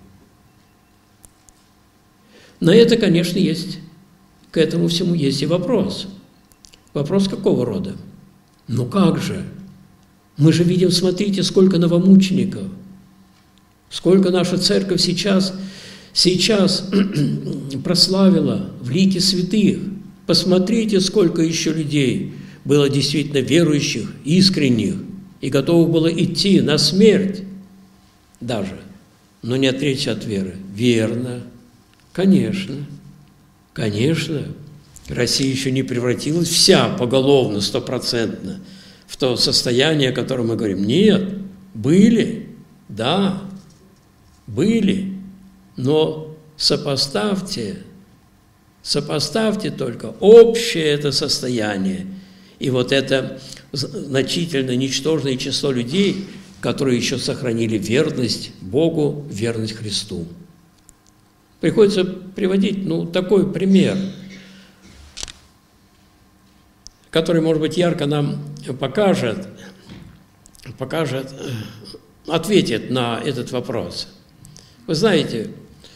На это, конечно, есть, к этому всему есть и вопрос. Вопрос какого рода? Ну как же? Мы же видим, смотрите, сколько новомучеников. Сколько наша церковь сейчас, сейчас прославила в лике святых. Посмотрите, сколько еще людей было действительно верующих, искренних, и готовых было идти на смерть даже, но не отречься от веры. Верно, конечно, конечно. Россия еще не превратилась вся поголовно, стопроцентно в то состояние, о котором мы говорим. Нет, были, да, были, но сопоставьте, сопоставьте только общее это состояние и вот это значительно ничтожное число людей, которые еще сохранили верность Богу, верность Христу. Приходится приводить, ну, такой пример, который, может быть, ярко нам покажет, покажет, ответит на этот вопрос. Вы знаете,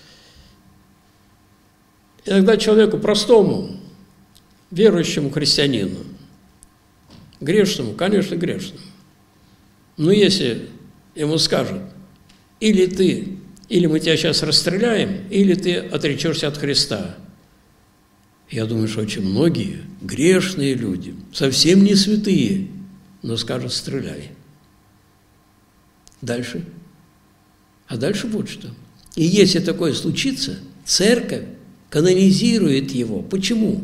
иногда человеку простому, верующему христианину, грешному, конечно, грешному, но если ему скажут, или ты, или мы тебя сейчас расстреляем, или ты отречешься от Христа. Я думаю, что очень многие грешные люди, совсем не святые, но скажут, стреляй. Дальше. А дальше вот что. И если такое случится, церковь канонизирует его. Почему?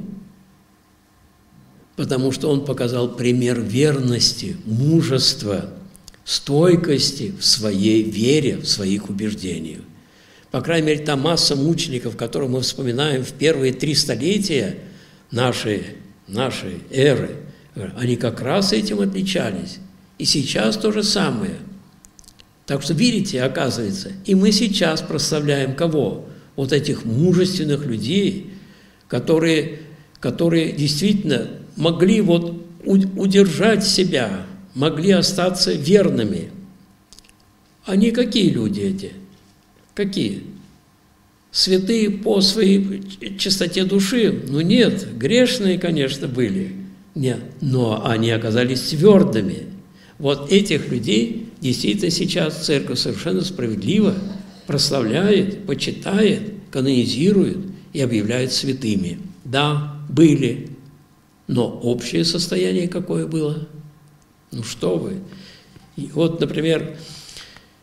Потому что он показал пример верности, мужества, стойкости в своей вере, в своих убеждениях. По крайней мере, та масса мучеников, которую мы вспоминаем в первые три столетия нашей, нашей эры, они как раз этим отличались. И сейчас то же самое. Так что, видите, оказывается, и мы сейчас прославляем кого? Вот этих мужественных людей, которые, которые действительно могли вот удержать себя, могли остаться верными. Они какие люди эти? Какие? Святые по своей чистоте души? Ну нет, грешные, конечно, были. Нет, но они оказались твердыми. Вот этих людей действительно сейчас церковь совершенно справедливо прославляет, почитает, канонизирует и объявляет святыми. Да, были, но общее состояние какое было? Ну что вы? И вот, например,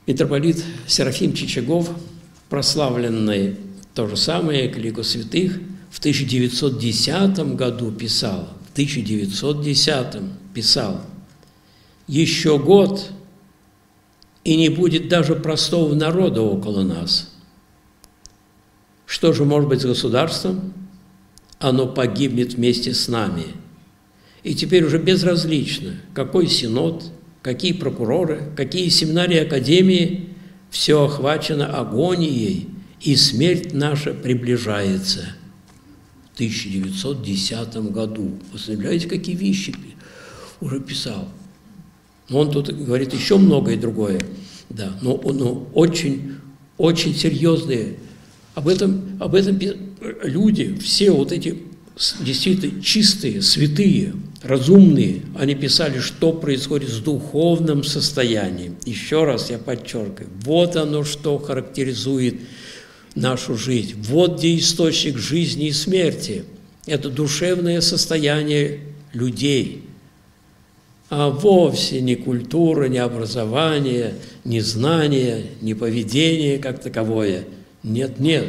Митрополит Серафим Чичагов, прославленный то же самое, к лику святых, в тысяча девятьсот десятом году писал, в тысяча девятьсот десятом писал: «Еще год, и не будет даже простого народа около нас. Что же может быть с государством? Оно погибнет вместе с нами. И теперь уже безразлично, какой синод, какие прокуроры, какие семинарии, академии, все охвачено агонией, и смерть наша приближается». В тысяча девятьсот десятом году. Вы представляете, какие вещи уже писал? Он тут говорит еще многое другое, да, но, но очень, очень серьезные. Об этом, об этом люди, все вот эти действительно чистые, святые, разумные, они писали, что происходит с духовным состоянием. Еще раз я подчеркиваю, вот оно, что характеризует нашу жизнь. Вот где источник жизни и смерти. Это душевное состояние людей. А вовсе не культура, не образование, не знание, не поведение как таковое. Нет, нет.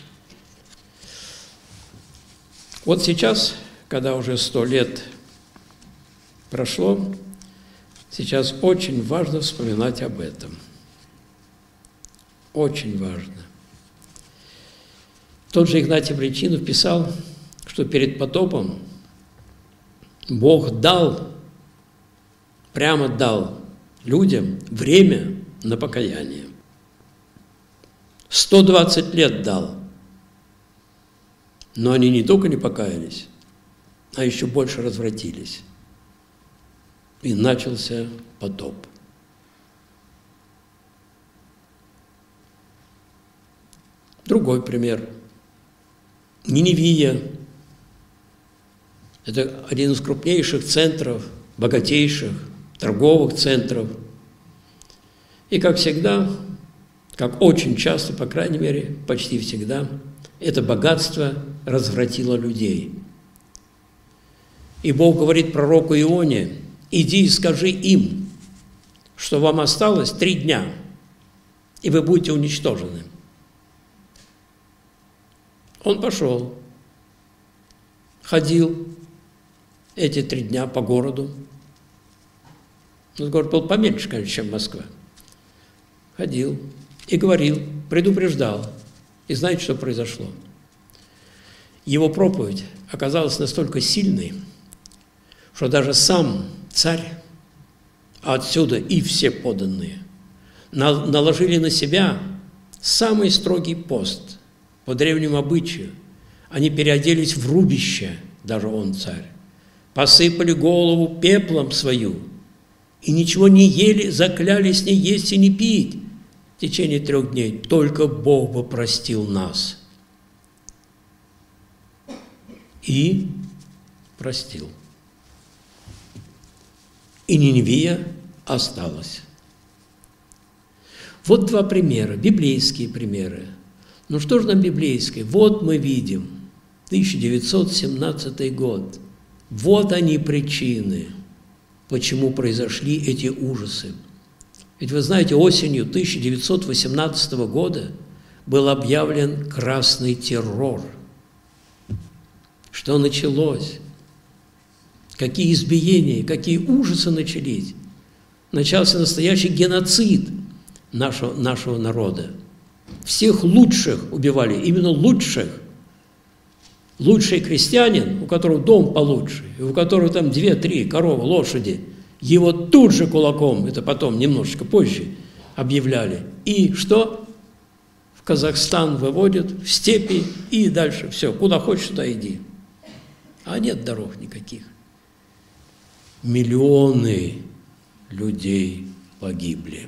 Вот сейчас, когда уже сто лет прошло, сейчас очень важно вспоминать об этом. Очень важно. Тот же Игнатий Брянчинов писал, что перед потопом Бог дал, прямо дал людям время на покаяние. сто двадцать лет дал. Но они не только не покаялись, а еще больше развратились. И начался потоп. Другой пример. Ниневия – это один из крупнейших центров, богатейших торговых центров. И, как всегда, как очень часто, по крайней мере, почти всегда, это богатство развратило людей. И Бог говорит пророку Ионе: «Иди и скажи им, что вам осталось три дня, и вы будете уничтожены». Он пошел, ходил эти три дня по городу. Город был поменьше, конечно, чем Москва. Ходил и говорил, предупреждал. И знаете, что произошло? Его проповедь оказалась настолько сильной, что даже сам царь, а отсюда и все подданные, наложили на себя самый строгий пост. По древнему обычаю они переоделись в рубище, даже он царь, посыпали голову пеплом свою и ничего не ели, заклялись не есть и не пить в течение трех дней. Только Бог бы простил нас. И простил. И Ниневия осталась. Вот два примера, библейские примеры. Ну что же нам библейское? Вот мы видим, тысяча девятьсот семнадцатый год. Вот они причины, почему произошли эти ужасы. Ведь вы знаете, осенью тысяча девятьсот восемнадцатого года был объявлен красный террор. Что началось? Какие избиения, какие ужасы начались? Начался настоящий геноцид нашего, нашего народа. Всех лучших убивали, именно лучших. Лучший крестьянин, у которого дом получше, и у которого там две-три коровы, лошади, его тут же кулаком, это потом, немножечко позже, объявляли. И что? В Казахстан выводят, в степи и дальше. Все, куда хочешь, туда иди. А нет дорог никаких. Миллионы людей погибли.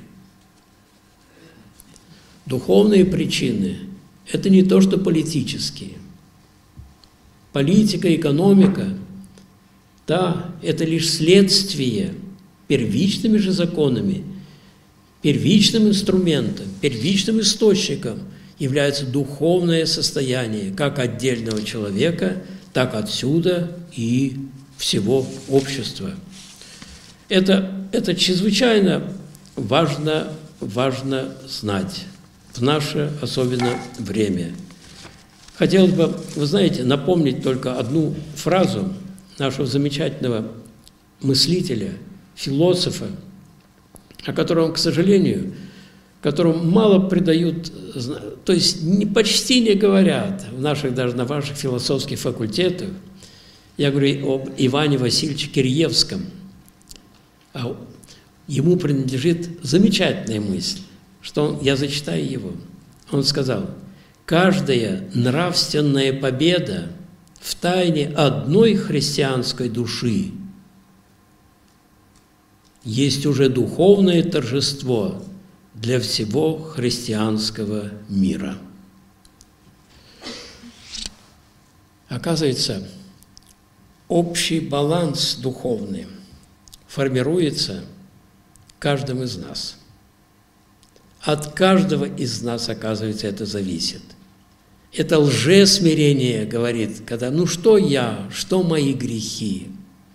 Духовные причины – это не то, что политические. Политика, экономика – да, это лишь следствие. Первичными же законами, первичным инструментом, первичным источником является духовное состояние как отдельного человека, так отсюда и всего общества. Это, это чрезвычайно важно важно знать в наше особенно время. Хотелось бы, вы знаете, напомнить только одну фразу нашего замечательного мыслителя, философа, о котором, к сожалению, которому мало придают, то есть не, почти не говорят в наших, даже на ваших философских факультетах. Я говорю об Иване Васильевиче Киреевском. А ему принадлежит замечательная мысль, что он, я зачитаю его. Он сказал: «Каждая нравственная победа в тайне одной христианской души есть уже духовное торжество для всего христианского мира». Оказывается, общий баланс духовный формируется каждым из нас. От каждого из нас, оказывается, это зависит. Это лжесмирение говорит, когда «ну что я, что мои грехи?»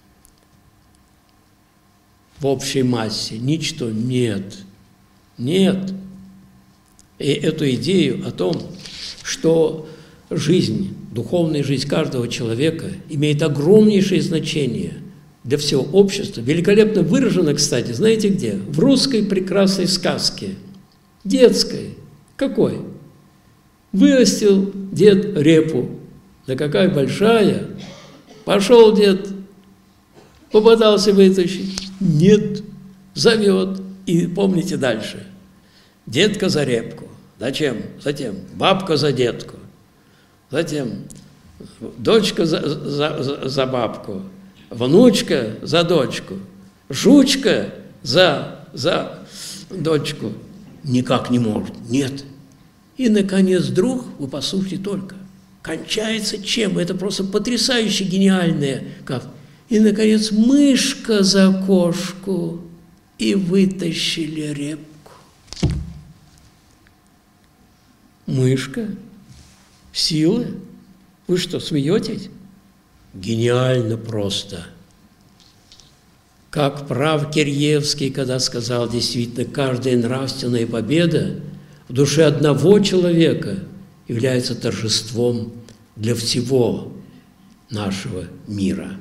В общей массе ничто нет. Нет. И эту идею о том, что жизнь, духовная жизнь каждого человека имеет огромнейшее значение для всего общества, великолепно выражено, кстати, знаете где? В русской прекрасной сказке, детской. Какой? Вырастил дед репу. Да какая большая! Пошел дед, попытался вытащить. Нет, зовет. И помните дальше. Детка за репку. Зачем? Затем бабка за детку. Затем дочка за, за, за, за бабку. Внучка за дочку. Жучка за, за дочку. Никак не может. Нет. И, наконец, вдруг, вы послушайте только, кончается чем? Это просто потрясающе гениальное. Как? И, наконец, мышка за кошку. И вытащили репку. Мышка? Силы? Вы что, смеетесь? Гениально просто. Как прав Киреевский, когда сказал, действительно, каждая нравственная победа в душе одного человека является торжеством для всего нашего мира.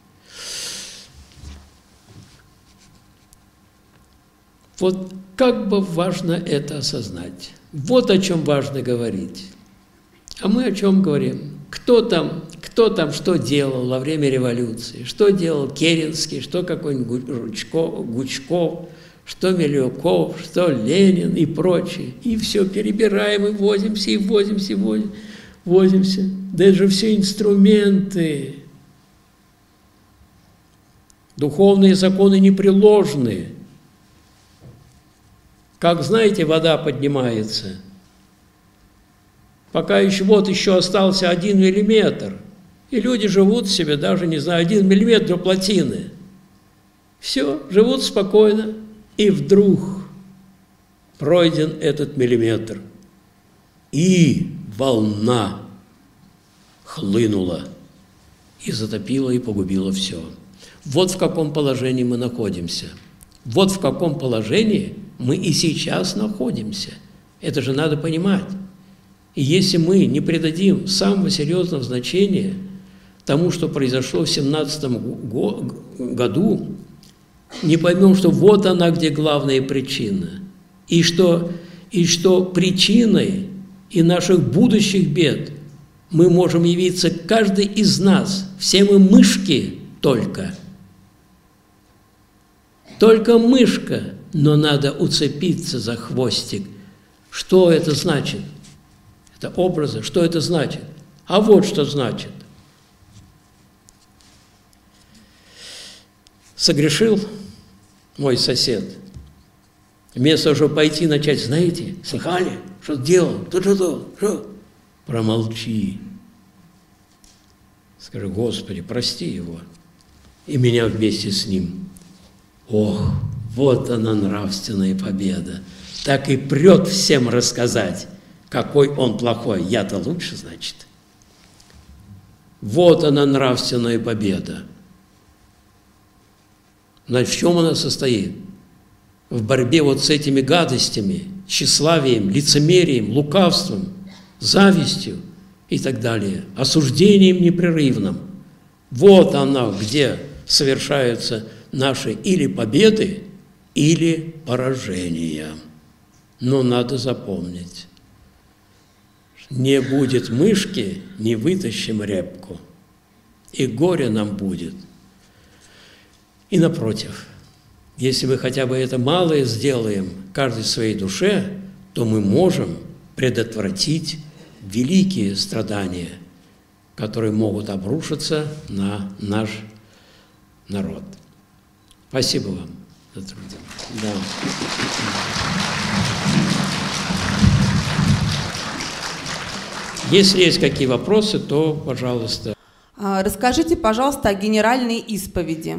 Вот как бы важно это осознать. Вот о чем важно говорить. А мы о чем говорим? Кто там, кто там что делал во время революции? Что делал Керенский, что какой-нибудь Гучков, Гучков, что Милюков, что Ленин и прочие. И все перебираем, и возимся, и возимся, и возимся. возимся. Даже все инструменты. Духовные законы непреложные. Как, знаете, вода поднимается. Пока еще, вот еще остался один миллиметр. И люди живут себе, даже, не знаю, один миллиметр до плотины. Все, живут спокойно. И вдруг пройден этот миллиметр. И волна хлынула. И затопила, и погубила все. Вот в каком положении мы находимся. Вот в каком положении мы и сейчас находимся. Это же надо понимать. И если мы не придадим самого серьезного значения тому, что произошло в семнадцатом году, не поймем, что вот она, где главная причина, и что, и что причиной и наших будущих бед мы можем явиться каждый из нас, все мы мышки только. Только мышка, но надо уцепиться за хвостик. Что это значит? Это образы. Что это значит? А вот что значит. Согрешил мой сосед. Вместо того, чтобы пойти начать, знаете, слыхали, что делал? То-то-то, что? Промолчи. Скажи: Господи, прости его. И меня вместе с ним. Ох, вот она, нравственная победа. Так и прет всем рассказать, какой он плохой. Я-то лучше, значит. Вот она, нравственная победа. Значит, в чем она состоит? в борьбе вот с этими гадостями, тщеславием, лицемерием, лукавством, завистью и так далее, осуждением непрерывным. Вот оно, где совершаются наши или победы, или поражения. Но надо запомнить, не будет мышки, не вытащим репку, и горе нам будет. И напротив, если мы хотя бы это малое сделаем каждой в своей душе, то мы можем предотвратить великие страдания, которые могут обрушиться на наш народ. Спасибо вам за труд. Да. Если есть какие вопросы, то, пожалуйста. Расскажите, пожалуйста, о генеральной исповеди.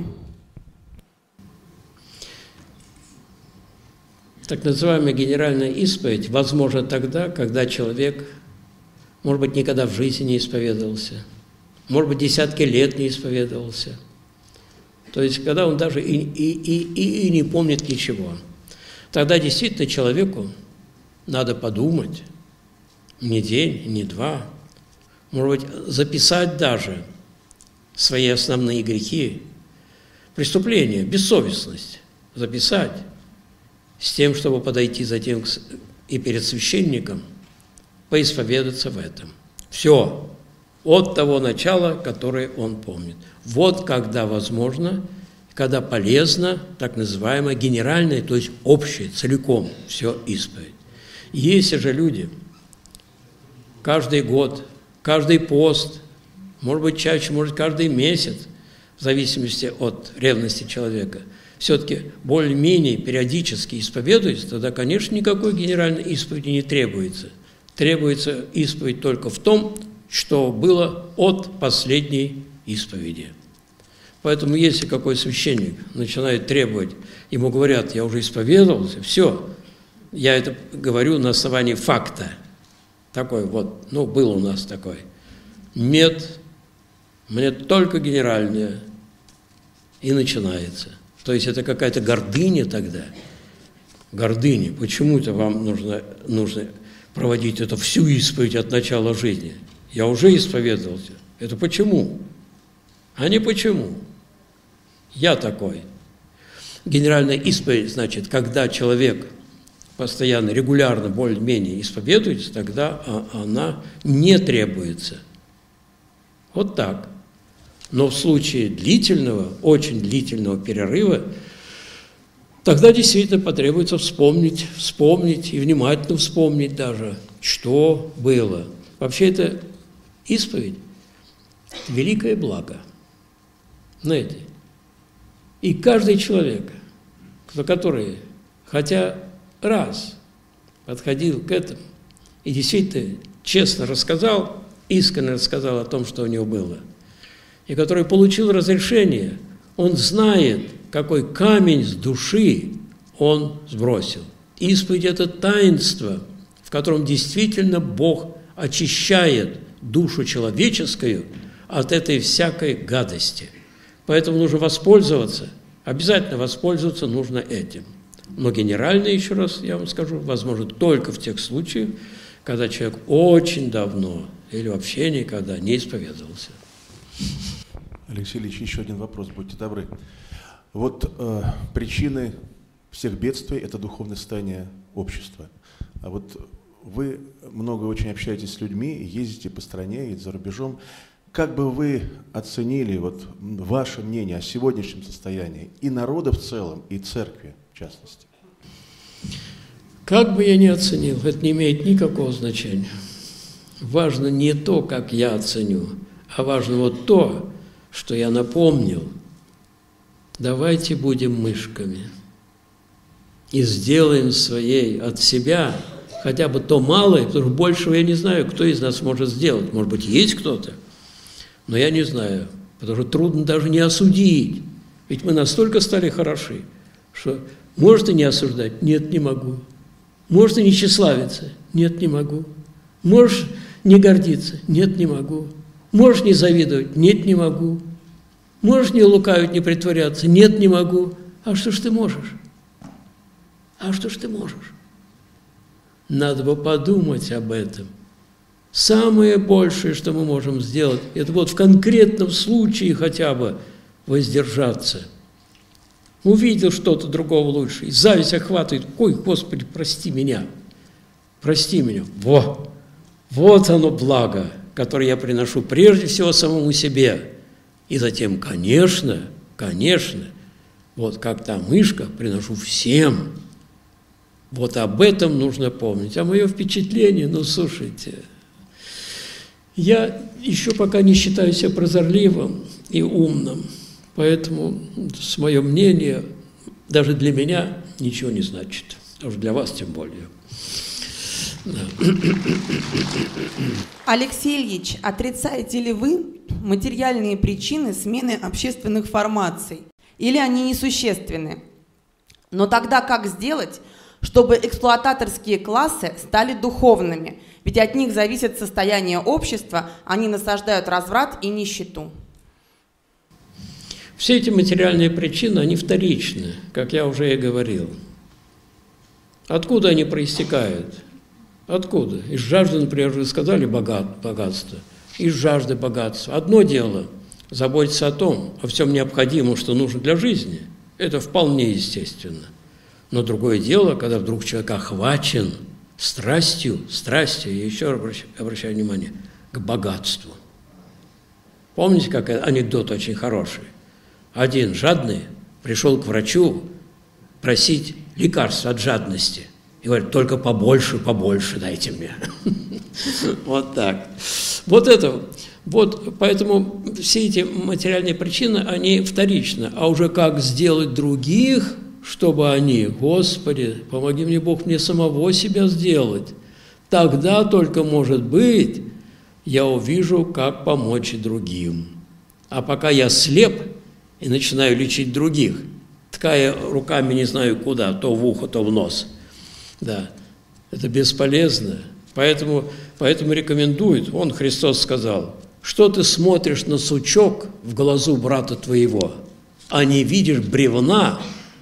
Так называемая генеральная исповедь возможна тогда, когда человек, может быть, никогда в жизни не исповедовался, может быть, десятки лет не исповедовался. То есть, когда он даже и, и, и, и, и не помнит ничего. Тогда действительно человеку надо подумать, не день, не два, может быть, записать даже свои основные грехи, преступления, бессовестность, записать, с тем, чтобы подойти затем и перед священником, поисповедаться в этом. Все. От того начала, которое он помнит. Вот когда возможно, когда полезно, так называемое генеральное, то есть общее, целиком, все исповедь. Если же люди каждый год, каждый пост, может быть чаще, может каждый месяц, в зависимости от ревности человека, все-таки более-менее периодически исповедуется, тогда, конечно, никакой генеральной исповеди не требуется. Требуется исповедь только в том, что было от последней исповеди. Поэтому, если какой священник начинает требовать, ему говорят, я уже исповедовался, все, я это говорю на основании факта. Такой вот, ну, был у нас такой. Нет, мне только генеральная. И начинается. То есть это какая-то гордыня тогда. Гордыня. Почему-то вам нужно, нужно проводить эту всю исповедь от начала жизни. Я уже исповедовался. Это почему? А не почему. Я такой. Генеральная исповедь, значит, когда человек постоянно, регулярно, более-менее исповедуется, тогда она не требуется. Вот так. Но в случае длительного, очень длительного перерыва, тогда действительно потребуется вспомнить, вспомнить и внимательно вспомнить даже, что было. Вообще это исповедь – великое благо. Знаете, и каждый человек, который хотя раз подходил к этому и действительно честно рассказал, искренне рассказал о том, что у него было, и который получил разрешение, он знает, какой камень с души он сбросил. Исповедь – это таинство, в котором действительно Бог очищает душу человеческую от этой всякой гадости. Поэтому нужно воспользоваться, обязательно воспользоваться нужно этим. Но генерально, еще раз я вам скажу, возможно только в тех случаях, когда человек очень давно или вообще никогда не исповедовался. Алексей Ильич, еще один вопрос, будьте добры. Вот э, причины всех бедствий – это духовное состояние общества. А вот вы много очень общаетесь с людьми, ездите по стране, едете за рубежом. Как бы вы оценили вот ваше мнение о сегодняшнем состоянии и народа в целом, и церкви в частности? Как бы я ни оценил, это не имеет никакого значения. Важно не то, как я оценю, а важно вот то, что я напомнил. Давайте будем мышками и сделаем своей от себя хотя бы то малое, потому что большего я не знаю, кто из нас может сделать. Может быть, есть кто-то, но я не знаю, потому что трудно даже не осудить. Ведь мы настолько стали хороши, что может и не осуждать? Нет, не могу. Может и не тщеславиться? Нет, не могу. Можешь не гордиться? Нет, не могу. Можешь не завидовать? Нет, не могу. Можешь не лукавить, не притворяться? Нет, не могу. А что ж ты можешь? А что ж ты можешь? Надо бы подумать об этом. Самое большее, что мы можем сделать, это вот в конкретном случае хотя бы воздержаться. Увидел что-то другого лучше, и зависть охватывает. Ой, Господи, прости меня, прости меня. Во! Вот оно благо, которое я приношу прежде всего самому себе. И затем, конечно, конечно, вот как та мышка, приношу всем. Вот об этом нужно помнить. А мое впечатление, ну, слушайте, я еще пока не считаю себя прозорливым и умным, поэтому с мое мнение даже для меня ничего не значит, а уж для вас тем более. Да. Алексей Ильич, отрицаете ли вы материальные причины смены общественных формаций? Или они несущественны? Но тогда как сделать, чтобы эксплуататорские классы стали духовными? Ведь от них зависит состояние общества, они насаждают разврат и нищету. Все эти материальные причины, они вторичны, как я уже и говорил. Откуда они проистекают? Откуда? Из жажды, например, вы сказали, богат, богатства. Из жажды богатства. Одно дело – заботиться о том, о всем необходимом, что нужно для жизни. Это вполне естественно. Но другое дело, когда вдруг человек охвачен страстью, страстью, я еще раз обращаю, обращаю внимание, к богатству. Помните, как анекдот очень хороший? Один жадный пришел к врачу просить лекарства от жадности. И говорит, только побольше, побольше дайте мне. Вот так. Вот это, вот поэтому все эти материальные причины, они вторичны. А уже как сделать других, чтобы они, Господи, помоги мне, Бог, мне самого себя сделать. Тогда только, может быть, я увижу, как помочь другим. А пока я слеп и начинаю лечить других, ткая руками не знаю куда, то в ухо, то в нос, да, это бесполезно. Поэтому, поэтому рекомендует, он, Христос сказал, что ты смотришь на сучок в глазу брата твоего, а не видишь бревна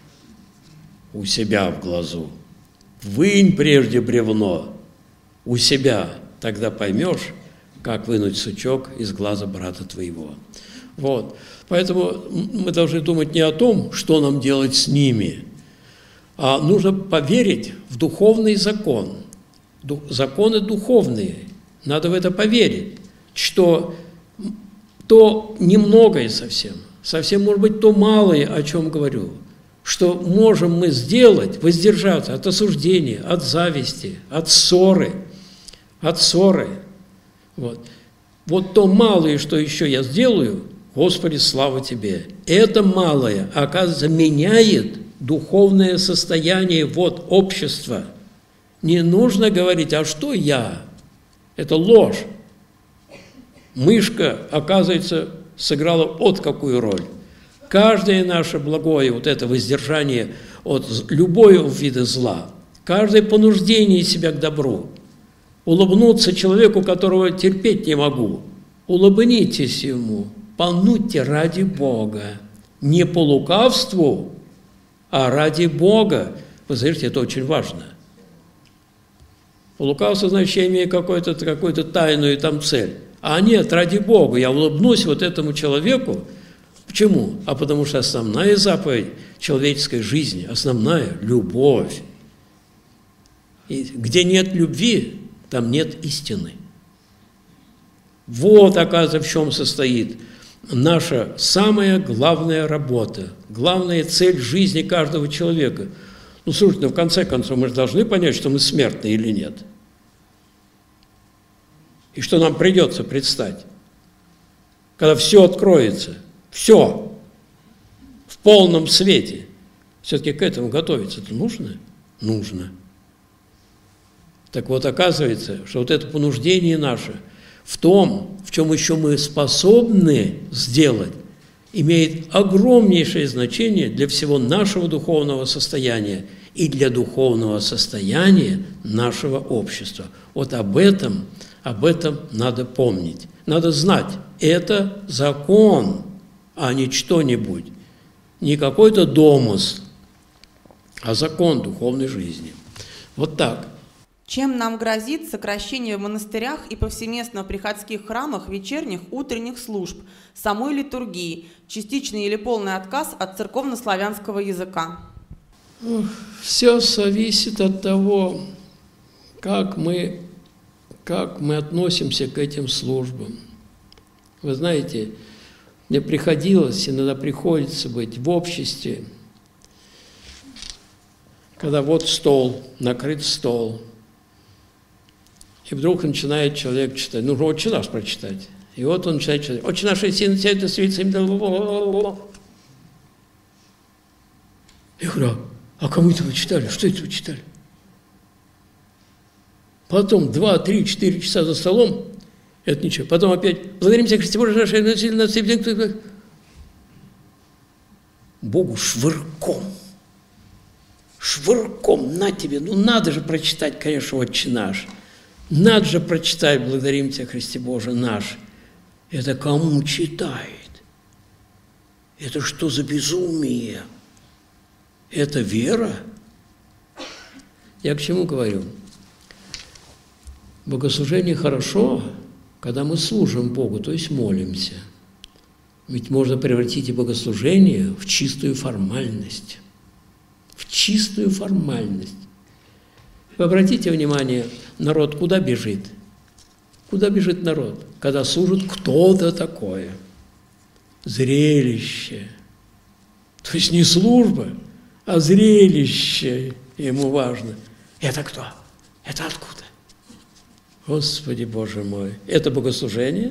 у себя в глазу. Вынь прежде бревно у себя, тогда поймешь, как вынуть сучок из глаза брата твоего. Вот. Поэтому мы должны думать не о том, что нам делать с ними, а нужно поверить в духовный закон. Законы духовные. Надо в это поверить, что то немногое совсем, совсем, может быть, то малое, о чем говорю, что можем мы сделать, воздержаться от осуждения, от зависти, от ссоры, от ссоры. Вот. Вот то малое, что еще я сделаю, Господи, слава Тебе. Это малое, оказывается, меняет духовное состояние вот общества. Не нужно говорить, а что я? Это ложь. Мышка, оказывается, сыграла вот какую роль. Каждое наше благое вот это воздержание от любого вида зла, каждое понуждение себя к добру, улыбнуться человеку, которого терпеть не могу, улыбнитесь ему, понудьте ради Бога, не по лукавству, а ради Бога. Вы знаете, это очень важно. По лукавству, значит, я имею какую-то, какую-то тайную там цель. А нет, ради Бога, я улыбнусь вот этому человеку. Почему? А потому что основная заповедь человеческой жизни, основная – любовь. И где нет любви, там нет истины. Вот, оказывается, в чем состоит наша самая главная работа, главная цель жизни каждого человека. Ну, слушайте, ну, в конце концов, мы же должны понять, что мы смертны или нет. И что нам придется предстать, когда все откроется, все в полном свете. Все-таки к этому готовиться-то нужно? Нужно. Так вот, оказывается, что вот это понуждение наше в том, в чем еще мы способны сделать, имеет огромнейшее значение для всего нашего духовного состояния и для духовного состояния нашего общества. Вот об этом, об этом надо помнить. Надо знать, это закон, а не что-нибудь, не какой-то домысл, а закон духовной жизни. Вот так. Чем нам грозит сокращение в монастырях и повсеместно в приходских храмах вечерних, утренних служб, самой литургии, частичный или полный отказ от церковнославянского языка? Все зависит от того, как мы, как мы относимся к этим службам. Вы знаете, мне приходилось, иногда приходится быть в обществе, когда вот стол, накрыт стол, и вдруг начинает человек читать, ну, «Отче наш» прочитать. И вот он начинает читать, «Отче наш, син, сядь, святый». Я говорю, а кому это вы читали? Что это вы читали? Потом два, три, четыре часа за столом, это ничего. Потом опять, благодарим тебя, Христе Боже, нашей, Богу швырком. Швырком, на тебе, ну надо же прочитать, конечно, «Отче наш». Надо же прочитать «Благодарим тебя, Христе Боже наш». Это кому читает? Это что за безумие? Это вера? Я к чему говорю? Богослужение хорошо, когда мы служим Богу, то есть молимся. Ведь можно превратить и богослужение в чистую формальность. В чистую формальность. Вы обратите внимание, народ куда бежит? Куда бежит народ? Когда служит кто-то такое. Зрелище. То есть не служба, а зрелище ему важно. Это кто? Это откуда? Господи Боже мой. Это богослужение?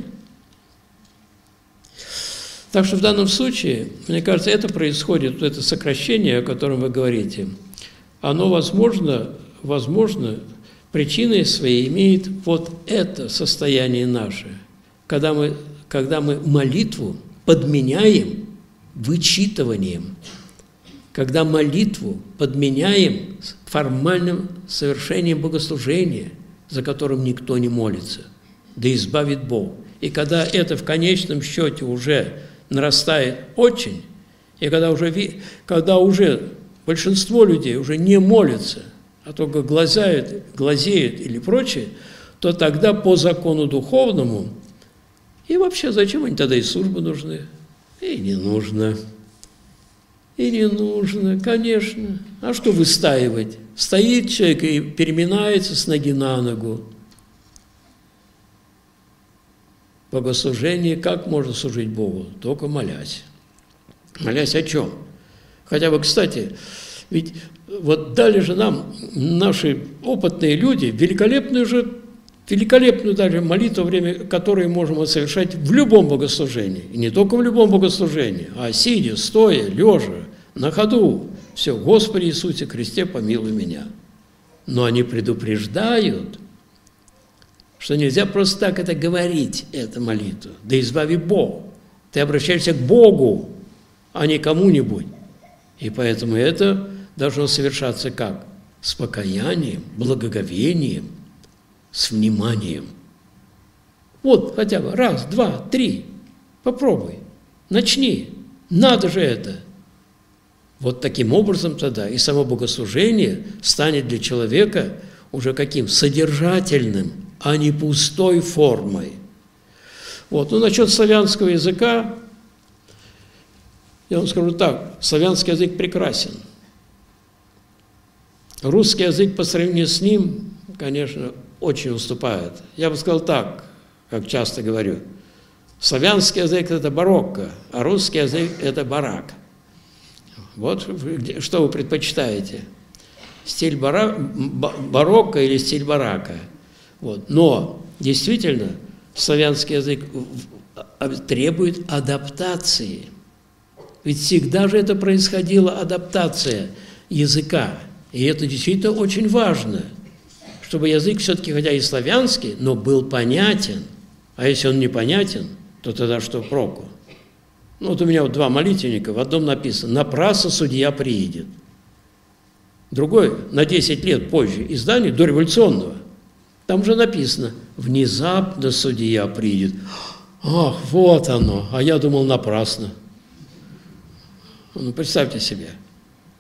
Так что в данном случае, мне кажется, это происходит, это сокращение, о котором вы говорите, оно возможно, возможно, причиной своей имеет вот это состояние наше, когда мы, когда мы молитву подменяем вычитыванием, когда молитву подменяем формальным совершением богослужения, за которым никто не молится, да избавит Бог. И когда это в конечном счете уже нарастает очень, и когда уже, когда уже большинство людей уже не молятся, а только глазеют, глазеют или прочее, то тогда по закону духовному, и вообще зачем они тогда и службы нужны? И не нужно. И не нужно, конечно. А что выстаивать? Стоит человек и переминается с ноги на ногу. Богослужение, как можно служить Богу? Только молясь. Молясь о чем? Хотя бы, кстати, ведь вот дали же нам наши опытные люди великолепную же, великолепную даже молитву, время которой можем совершать в любом богослужении. И не только в любом богослужении, а сидя, стоя, лежа, на ходу. Все, Господи Иисусе Христе, помилуй меня. Но они предупреждают, что нельзя просто так это говорить, эту молитву. Да избави Бог. Ты обращаешься к Богу, а не кому-нибудь. И поэтому это должно совершаться как? С покаянием, благоговением, с вниманием. Вот хотя бы раз, два, три. Попробуй. Начни. Надо же это. Вот таким образом тогда и само богослужение станет для человека уже каким? Содержательным, а не пустой формой. Вот. Ну, насчет славянского языка, я вам скажу так, славянский язык прекрасен. Русский язык по сравнению с ним, конечно, очень уступает. Я бы сказал так, как часто говорю, славянский язык – это барокко, а русский язык – это барак. Вот что вы предпочитаете, стиль бара, барокко или стиль барака. Вот. Но действительно славянский язык требует адаптации. Ведь всегда же это происходила адаптация языка. И это действительно очень важно, чтобы язык все-таки, хотя и славянский, но был понятен. А если он непонятен, то тогда что проку? Ну, вот у меня вот два молитвенника, в одном написано «Напрасно судья приедет». Другой, на десять лет позже, издание дореволюционного. Там же написано «Внезапно судья приедет». Ах, вот оно, а я думал напрасно. Ну, представьте себе.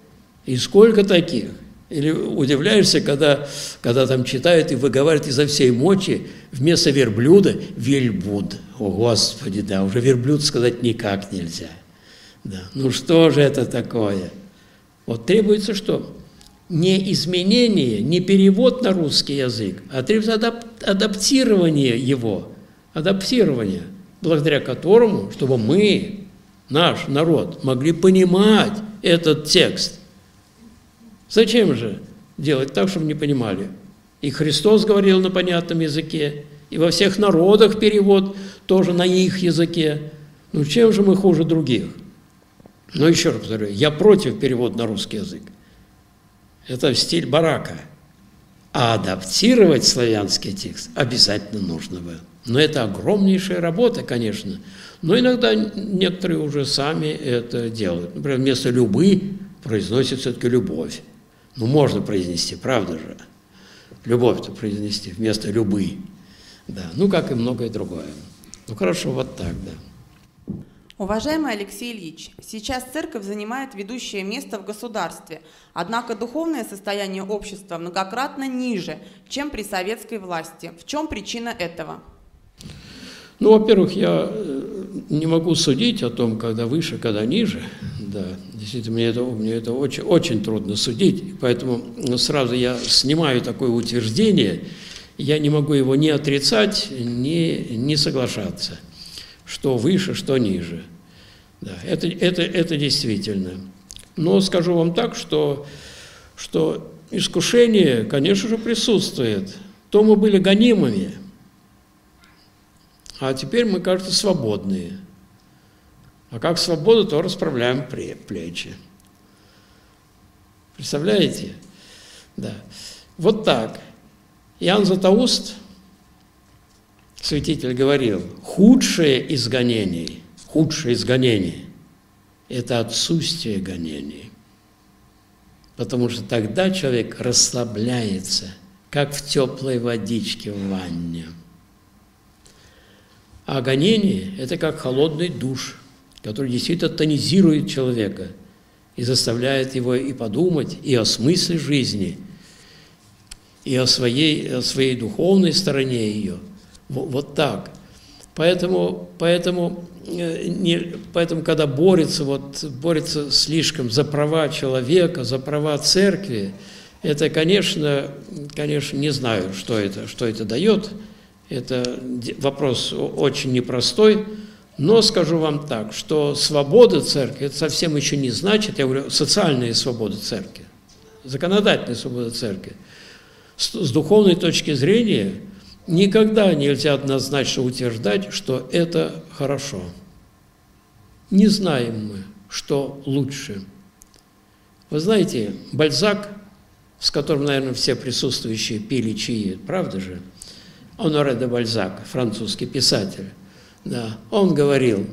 И сколько таких? Или удивляешься, когда, когда там читают и выговаривают изо всей мочи вместо верблюда вельбуд. О, Господи, да, уже верблюд сказать никак нельзя. Да. Ну что же это такое? Вот требуется что? Не изменение, не перевод на русский язык, а требуется адап адаптирование его, адаптирование, благодаря которому, чтобы мы, наш народ, могли понимать этот текст. Зачем же делать так, чтобы не понимали? И Христос говорил на понятном языке, и во всех народах перевод тоже на их языке. Ну чем же мы хуже других? Но еще раз повторю, я против перевода на русский язык. Это в стиль барака. А адаптировать славянский текст обязательно нужно бы. Но это огромнейшая работа, конечно. Но иногда некоторые уже сами это делают. Например, вместо «любы» произносит все-таки «любовь». Ну, можно произнести, правда же? Любовь-то произнести вместо «любы». Да, ну, как и многое другое. Ну, хорошо, вот так, да. Уважаемый Алексей Ильич, сейчас церковь занимает ведущее место в государстве, однако духовное состояние общества многократно ниже, чем при советской власти. В чем причина этого? Ну, во-первых, я не могу судить о том, когда выше, когда ниже. Да, действительно, мне это, мне это очень, очень трудно судить, поэтому сразу я снимаю такое утверждение, я не могу его ни отрицать, ни, ни соглашаться, что выше, что ниже. Да, это, это, это действительно. Но скажу вам так, что, что искушение, конечно же, присутствует. То мы были гонимыми, а теперь мы, кажется, свободные. А как свободу, то расправляем плечи. Представляете? Да. Вот так. Иоанн Златоуст, святитель, говорил, худшее из гонений, худшее из гонений – это отсутствие гонений. Потому что тогда человек расслабляется, как в теплой водичке в ванне. А гонение – это как холодный душ, который действительно тонизирует человека и заставляет его и подумать, и о смысле жизни, и о своей, о своей духовной стороне ее. Вот, вот так. Поэтому, поэтому, не, поэтому, когда борется, вот, борется слишком за права человека, за права церкви, это, конечно, конечно, не знаю, что это, что это дает. Это вопрос очень непростой, но скажу вам так, что свобода церкви, это совсем еще не значит, я говорю, социальная свобода церкви, законодательная свобода церкви. С, с духовной точки зрения никогда нельзя однозначно утверждать, что это хорошо. Не знаем мы, что лучше. Вы знаете, Бальзак, с которым, наверное, все присутствующие пили чаи, правда же? Оноре де Бальзак, французский писатель, да, он говорил,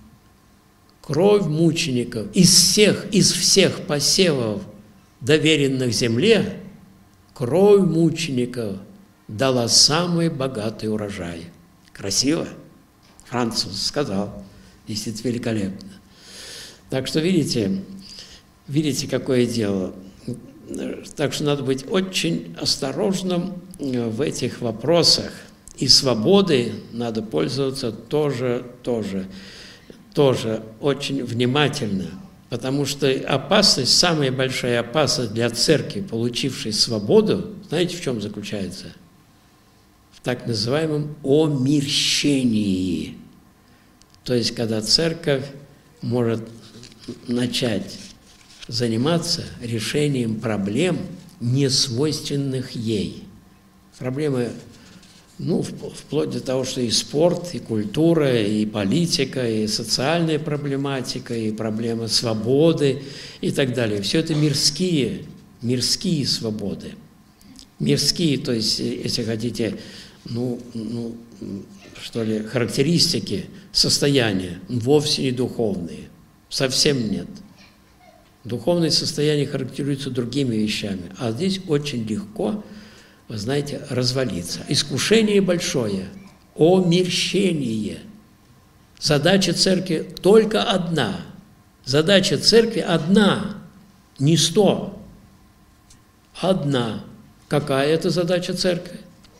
кровь мучеников из всех, из всех посевов, доверенных земле, кровь мучеников дала самый богатый урожай. Красиво? Француз сказал, действительно великолепно. Так что видите, видите, какое дело. Так что надо быть очень осторожным в этих вопросах. И свободой надо пользоваться тоже, тоже, тоже очень внимательно. Потому что опасность, самая большая опасность для церкви, получившей свободу, знаете, в чем заключается? В так называемом омерщении. То есть, когда церковь может начать заниматься решением проблем, не свойственных ей. Проблемы, ну, вплоть до того, что и спорт, и культура, и политика, и социальная проблематика, и проблемы свободы и так далее. Все это мирские, мирские свободы. Мирские, то есть, если хотите, ну, ну что ли, характеристики состояния, вовсе не духовные. Совсем нет. Духовное состояние характеризуется другими вещами, а здесь очень легко, вы знаете, развалиться. Искушение большое, омерщение. Задача церкви только одна. Задача церкви одна Не сто. Одна. Какая это задача церкви?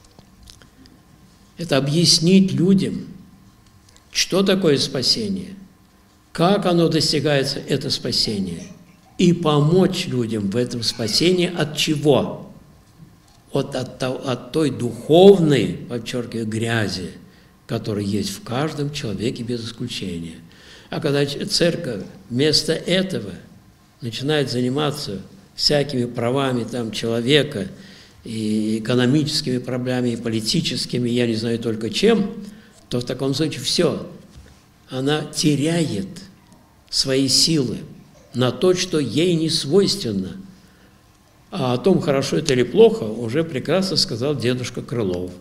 Это объяснить людям, что такое спасение, как оно достигается, это спасение, и помочь людям в этом спасении от чего? От, от, от той духовной, подчеркиваю, грязи, которая есть в каждом человеке без исключения. А когда церковь вместо этого начинает заниматься всякими правами там, человека, и экономическими проблемами, и политическими, я не знаю только чем, то в таком случае все, она теряет свои силы на то, что ей не свойственно. А о том, хорошо это или плохо, уже прекрасно сказал дедушка Крылов.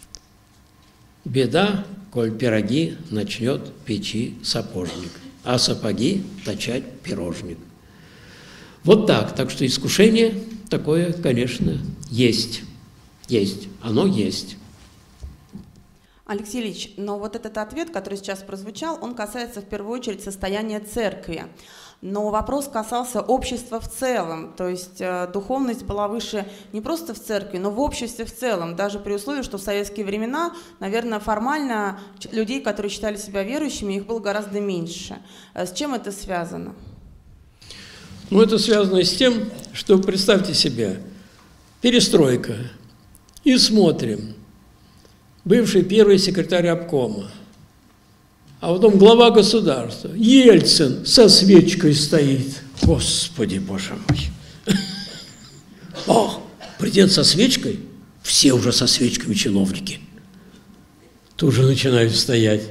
Беда, коль пироги начнет печи сапожник, а сапоги точать пирожник. Вот так. Так что искушение такое, конечно, есть. Есть. Оно есть. Алексей Ильич, но вот этот ответ, который сейчас прозвучал, он касается в первую очередь состояния церкви. Но вопрос касался общества в целом, то есть э, духовность была выше не просто в церкви, но в обществе в целом, даже при условии, что в советские времена, наверное, формально людей, которые считали себя верующими, их было гораздо меньше. С чем это связано? Ну, это связано с тем, что, представьте себе, перестройка, и смотрим, бывший первый секретарь обкома, а потом глава государства, Ельцин со свечкой стоит. Господи, Боже мой! О, президент со свечкой? Все уже со свечками чиновники. Тут же начинают стоять.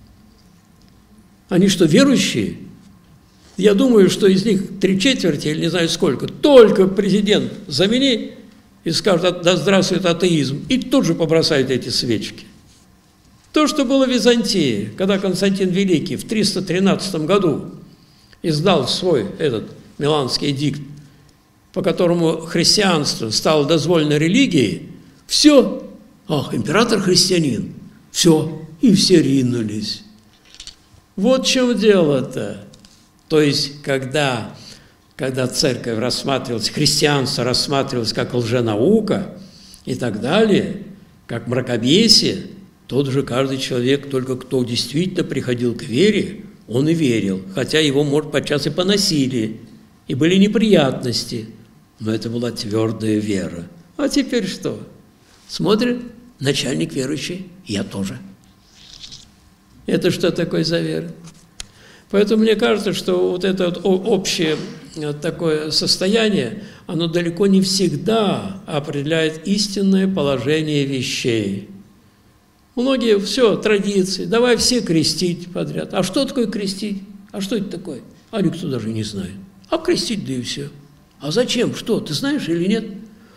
Они что, верующие? Я думаю, что из них три четверти, или не знаю сколько, только президент замени и скажет: да здравствует атеизм, и тут же побросают эти свечки. То, что было в Византии, когда Константин Великий в триста тринадцатом году издал свой этот Миланский эдикт, по которому христианство стало дозволенной религией, все, ах, император христианин, все, и все ринулись. Вот в чем дело-то. То есть, когда, когда церковь рассматривалась, христианство рассматривалось как лженаука и так далее, как мракобесие, тот же каждый человек, только кто действительно приходил к вере, он и верил, хотя его, может, подчас и поносили, и были неприятности, но это была твердая вера. А теперь что? Смотрит, начальник верующий, я тоже. Это что такое за вера? Поэтому мне кажется, что вот это вот общее такое состояние, оно далеко не всегда определяет истинное положение вещей. Многие, все, традиции, давай все крестить подряд. А что такое крестить? А что это такое? А никто даже не знает. А крестить, да и все. А зачем? Что, ты знаешь или нет?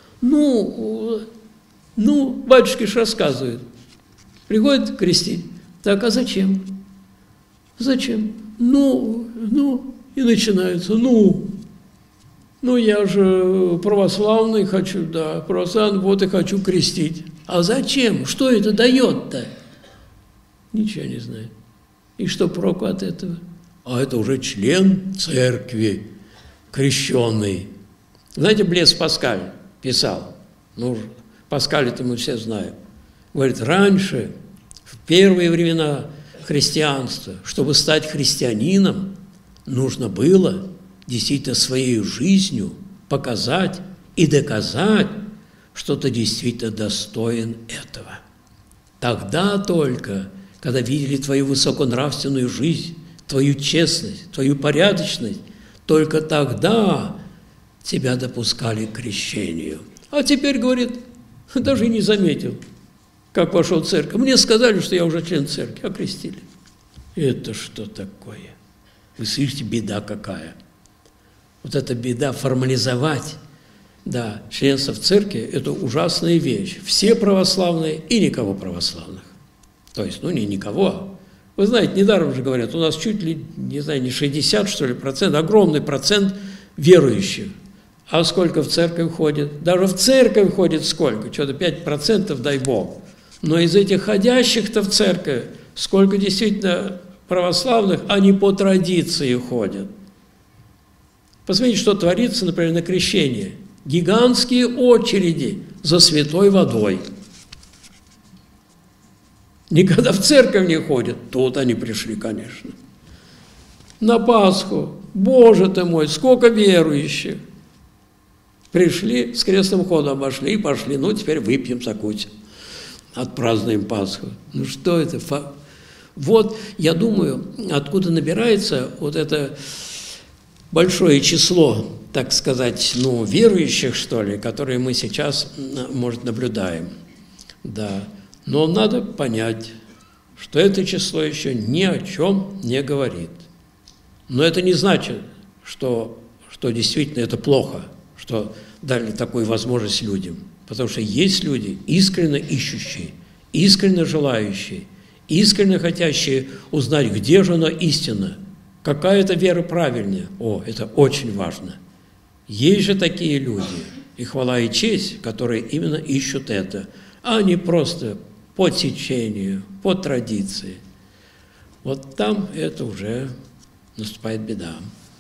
Ну, ну, батюшки ж рассказывают. Приходят крестить. Так, а зачем? Зачем? Ну, ну, и начинается, ну, ну, я же православный хочу, да, православный, вот и хочу крестить. А зачем? Что это дает-то? Ничего не знаю. И что проку от этого? А это уже член церкви, крещенный. Знаете, Блес Паскаль писал, ну, Паскаля-то мы все знаем, говорит, раньше, в первые времена христианства, чтобы стать христианином, нужно было действительно своей жизнью показать и доказать, что ты действительно достоин этого. Тогда только, когда видели твою высоконравственную жизнь, твою честность, твою порядочность, только тогда тебя допускали к крещению. А теперь, говорит, даже не заметил, как вошел в церковь. Мне сказали, что я уже член церкви, окрестили. Это что такое? Вы слышите, беда какая? Вот эта беда формализовать, да, членство в церкви – это ужасная вещь. Все православные и никого православных. То есть, ну, не никого. Вы знаете, недаром же говорят, у нас чуть ли, не знаю, не шестьдесят, что ли, процент, огромный процент верующих. А сколько в церковь ходит? Даже в церковь ходит сколько? Что-то пять процентов, дай Бог. Но из этих ходящих-то в церковь, сколько действительно православных, они по традиции ходят. Посмотрите, что творится, например, на крещении. Гигантские очереди за святой водой. Никогда в церковь не ходят. Тут они пришли, конечно. На Пасху. Боже ты мой, сколько верующих. Пришли, с крестным ходом обошли и пошли. Ну, теперь выпьем, закусим. Отпразднуем Пасху. Ну, что это? Вот, я думаю, откуда набирается вот это большое число, так сказать, ну, верующих, что ли, которые мы сейчас, может, наблюдаем. Да. Но надо понять, что это число еще ни о чем не говорит. Но это не значит, что, что действительно это плохо, что дали такую возможность людям. Потому что есть люди, искренне ищущие, искренне желающие, искренне хотящие узнать, где же она истина, какая это вера правильная. О, это очень важно. Есть же такие люди, и хвала и честь, которые именно ищут это, а не просто по течению, по традиции. Вот там это уже наступает беда.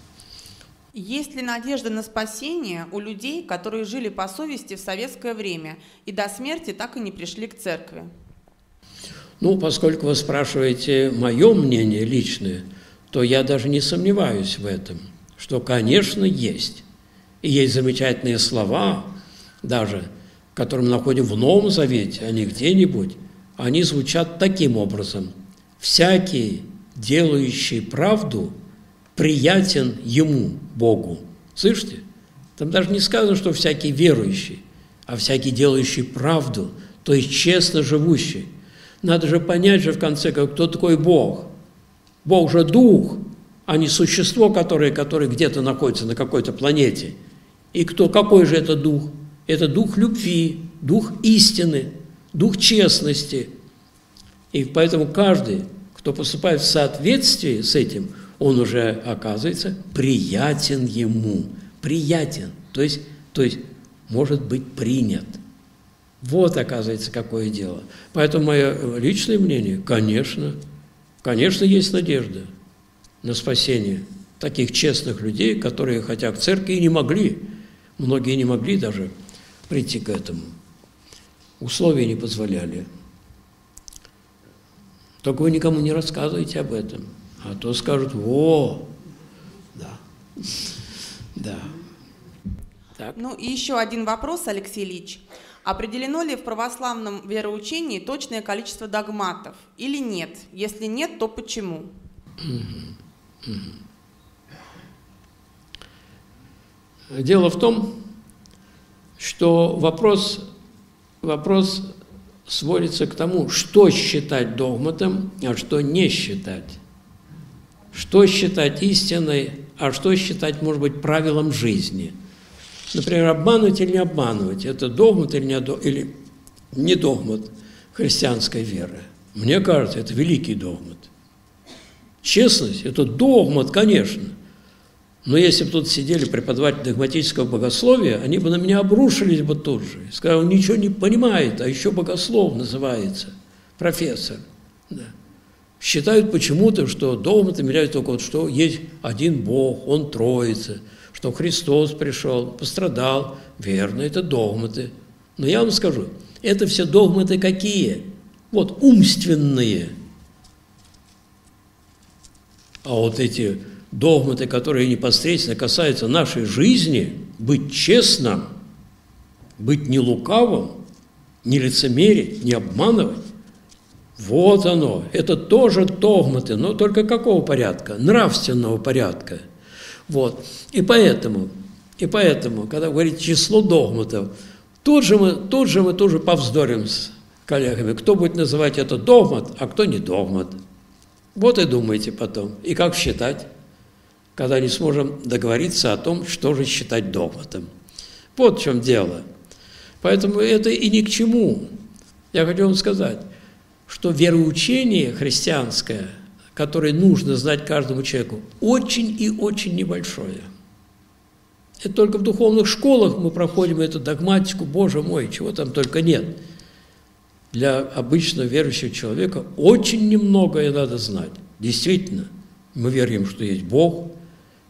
Есть ли надежда на спасение у людей, которые жили по совести в советское время и до смерти так и не пришли к церкви? Ну, поскольку вы спрашиваете мое мнение личное, то я даже не сомневаюсь в этом, что, конечно, есть. И есть замечательные слова, даже, которые мы находим в Новом Завете, а не где-нибудь. Они звучат таким образом. «Всякий, делающий правду, приятен ему, Богу». Слышите? Там даже не сказано, что всякий верующий, а всякий, делающий правду, то есть честно живущий. Надо же понять же в конце, кто такой Бог. Бог же дух, а не существо, которое, которое где-то находится на какой-то планете. И кто, какой же это дух? Это дух любви, дух истины, дух честности. И поэтому каждый, кто поступает в соответствии с этим, он уже оказывается приятен ему. Приятен, то есть, то есть может быть принят. Вот, оказывается, какое дело. Поэтому мое личное мнение, конечно, конечно, есть надежда на спасение таких честных людей, которые, хотя к церкви и не могли, многие не могли даже прийти к этому. Условия не позволяли. Только вы никому не рассказывайте об этом. А то скажут: «О, да, да». Так. Ну и еще один вопрос, Алексей Ильич. Определено ли в православном вероучении точное количество догматов или нет? Если нет, то почему? Дело в том, что вопрос, вопрос сводится к тому, что считать догматом, а что не считать. Что считать истиной, а что считать, может быть, правилом жизни. Например, обманывать или не обманывать – это догмат или не, или не догмат христианской веры. Мне кажется, это великий догмат. Честность – это догмат, конечно. Но если бы тут сидели преподаватели догматического богословия, они бы на меня обрушились бы тут же. Сказали: он ничего не понимает, а еще богослов называется, профессор. Да. Считают почему-то, что догматом является только вот, что есть один Бог, Он Троица, что Христос пришел, пострадал. Верно, это догматы. Но я вам скажу, это все догматы какие? Вот умственные. А вот эти догматы, которые непосредственно касаются нашей жизни, быть честным, быть не лукавым, не лицемерить, не обманывать, вот оно, это тоже догматы, но только какого порядка? Нравственного порядка. Вот. И поэтому, и поэтому, когда говорит число догматов, тут же мы, тут же мы тоже повздорим с коллегами, кто будет называть это догмат, а кто не догмат. Вот и думайте потом. И как считать, когда не сможем договориться о том, что же считать догматом. Вот в чем дело. Поэтому это и ни к чему. Я хочу вам сказать, что вероучение христианское, которое нужно знать каждому человеку, очень и очень небольшое. Это только в духовных школах мы проходим эту догматику, Боже мой, чего там только нет. Для обычного верующего человека очень немногое надо знать. Действительно, мы верим, что есть Бог,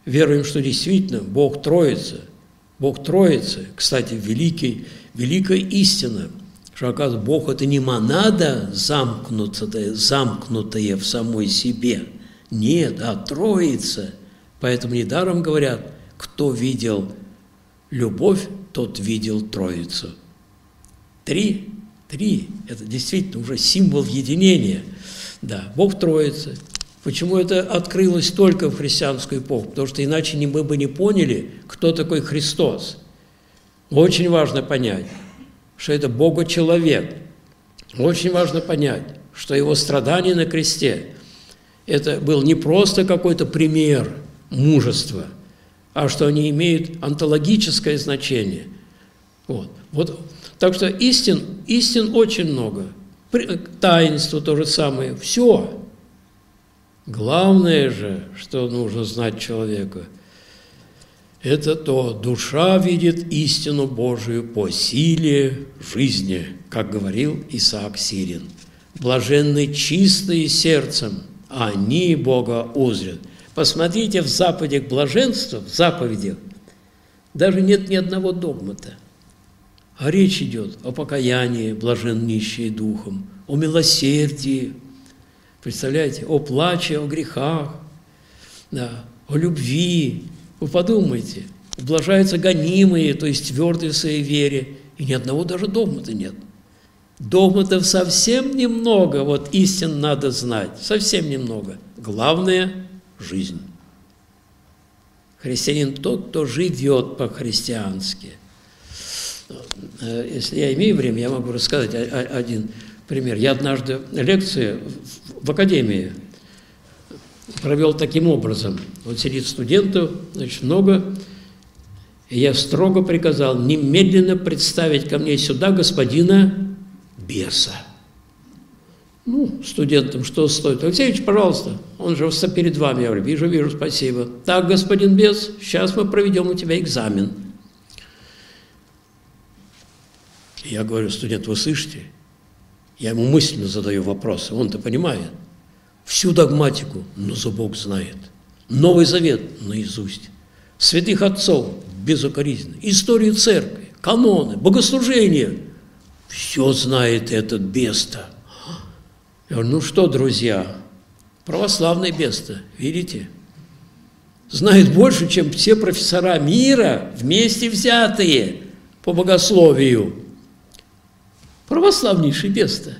веруем, что действительно Бог Троица. Бог Троица, кстати, великий, великая истина, что, оказывается, Бог – это не монада замкнутая, замкнутая в самой себе. Нет, а Троица. Поэтому недаром говорят, кто видел любовь, тот видел Троицу. Три, три – это действительно уже символ единения. Да, Бог Троица. Почему это открылось только в христианскую эпоху? Потому что иначе мы бы не поняли, кто такой Христос. Очень важно понять, что это Бога-человек. Очень важно понять, что его страдание на кресте – это был не просто какой-то пример мужества, а что они имеют онтологическое значение. Вот. Вот. Так что истин, истин очень много. Таинство то же самое. Все. Главное же, что нужно знать человеку, это то, душа видит истину Божию по силе жизни, как говорил Исаак Сирин. Блаженны чистые сердцем, они Бога узрят. Посмотрите в заповедях блаженства, в заповедях, даже нет ни одного догмата. А речь идет о покаянии, блажен нищие духом, о милосердии, представляете, о плаче, о грехах, да, о любви. Вы подумайте, ублажаются гонимые, то есть твердые в своей вере, и ни одного даже догмата нет. Догматов совсем немного, вот истин надо знать, совсем немного. Главное – жизнь. Христианин тот, кто живет по-христиански. Если я имею время, я могу рассказать один пример. Я однажды лекцию в академии провел таким образом. Вот сидит студентов, значит, много, и я строго приказал немедленно представить ко мне сюда господина беса. Ну, студентам что стоит? Алексеевич, пожалуйста, он же перед вами. Я говорю, вижу, вижу, спасибо. Так, господин бес, сейчас мы проведем у тебя экзамен. Я говорю, студент, вы слышите? Я ему мысленно задаю вопросы, он-то понимает. Всю догматику, но за Бог знает. Новый Завет наизусть. Святых отцов безукоризненно. Историю церкви, каноны, богослужения. Все знает этот бес-то. Я говорю, ну что, друзья, православный бес-то, видите? Знает больше, чем все профессора мира вместе взятые по богословию. Православнейший бес-то.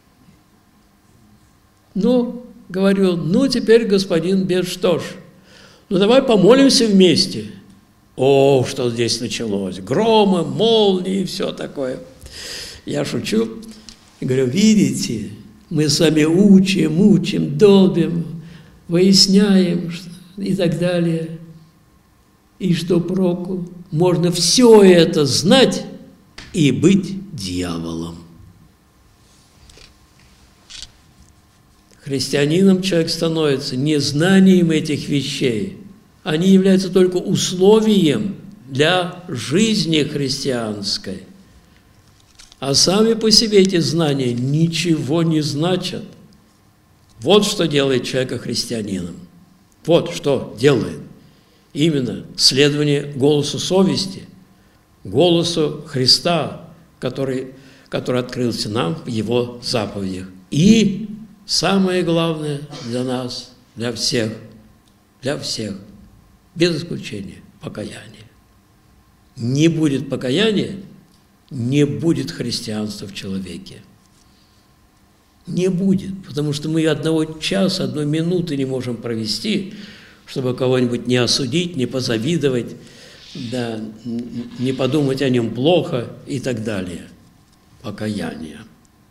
Ну, говорю, ну теперь, господин бес, что ж, ну давай помолимся вместе. О, что здесь началось, громы, молнии, все такое. Я шучу и говорю, видите, мы с вами учим, учим, долбим, выясняем и так далее. И что проку? Можно все это знать и быть дьяволом. Христианином человек становится не знанием этих вещей. Они являются только условием для жизни христианской. А сами по себе эти знания ничего не значат. Вот что делает человека христианином. Вот что делает. Именно следование голосу совести, голосу Христа, который, который открылся нам в Его заповедях. И самое главное для нас, для всех, для всех, без исключения, покаяние. Не будет покаяния, не будет христианства в человеке. Не будет, потому что мы одного часа, одной минуты не можем провести, чтобы кого-нибудь не осудить, не позавидовать, да, не подумать о нем плохо и так далее. Покаяние.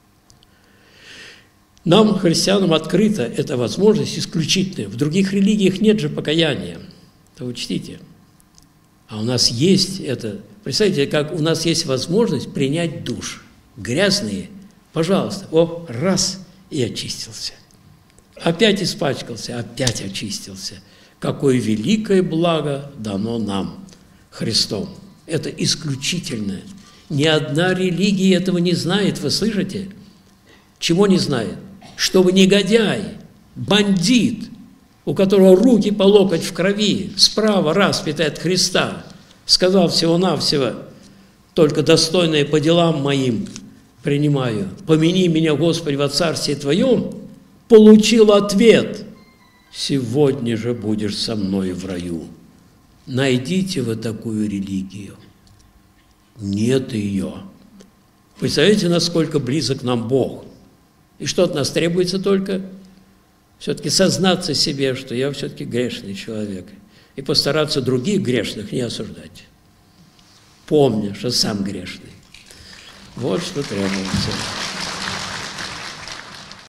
Нам, христианам, открыта эта возможность исключительная. В других религиях нет же покаяния. Это учтите. А у нас есть это. Представьте, как у нас есть возможность принять душ. Грязные, пожалуйста, о, раз, и очистился. Опять испачкался, опять очистился. Какое великое благо дано нам Христом. Это исключительное. Ни одна религия этого не знает, вы слышите? Чего не знает? Чтобы негодяй, бандит, у которого руки по локоть в крови, справа распятый от Христа, сказал всего-навсего: только достойное по делам моим принимаю, помяни меня, Господи, во Царстве Твоем, получил ответ: сегодня же будешь со мной в раю. Найдите вы такую религию. Нет ее. Представляете, насколько близок нам Бог? И что от нас требуется только? Все-таки сознаться себе, что я все-таки грешный человек, и постараться других грешных не осуждать, помня, что сам грешный. Вот что требуется.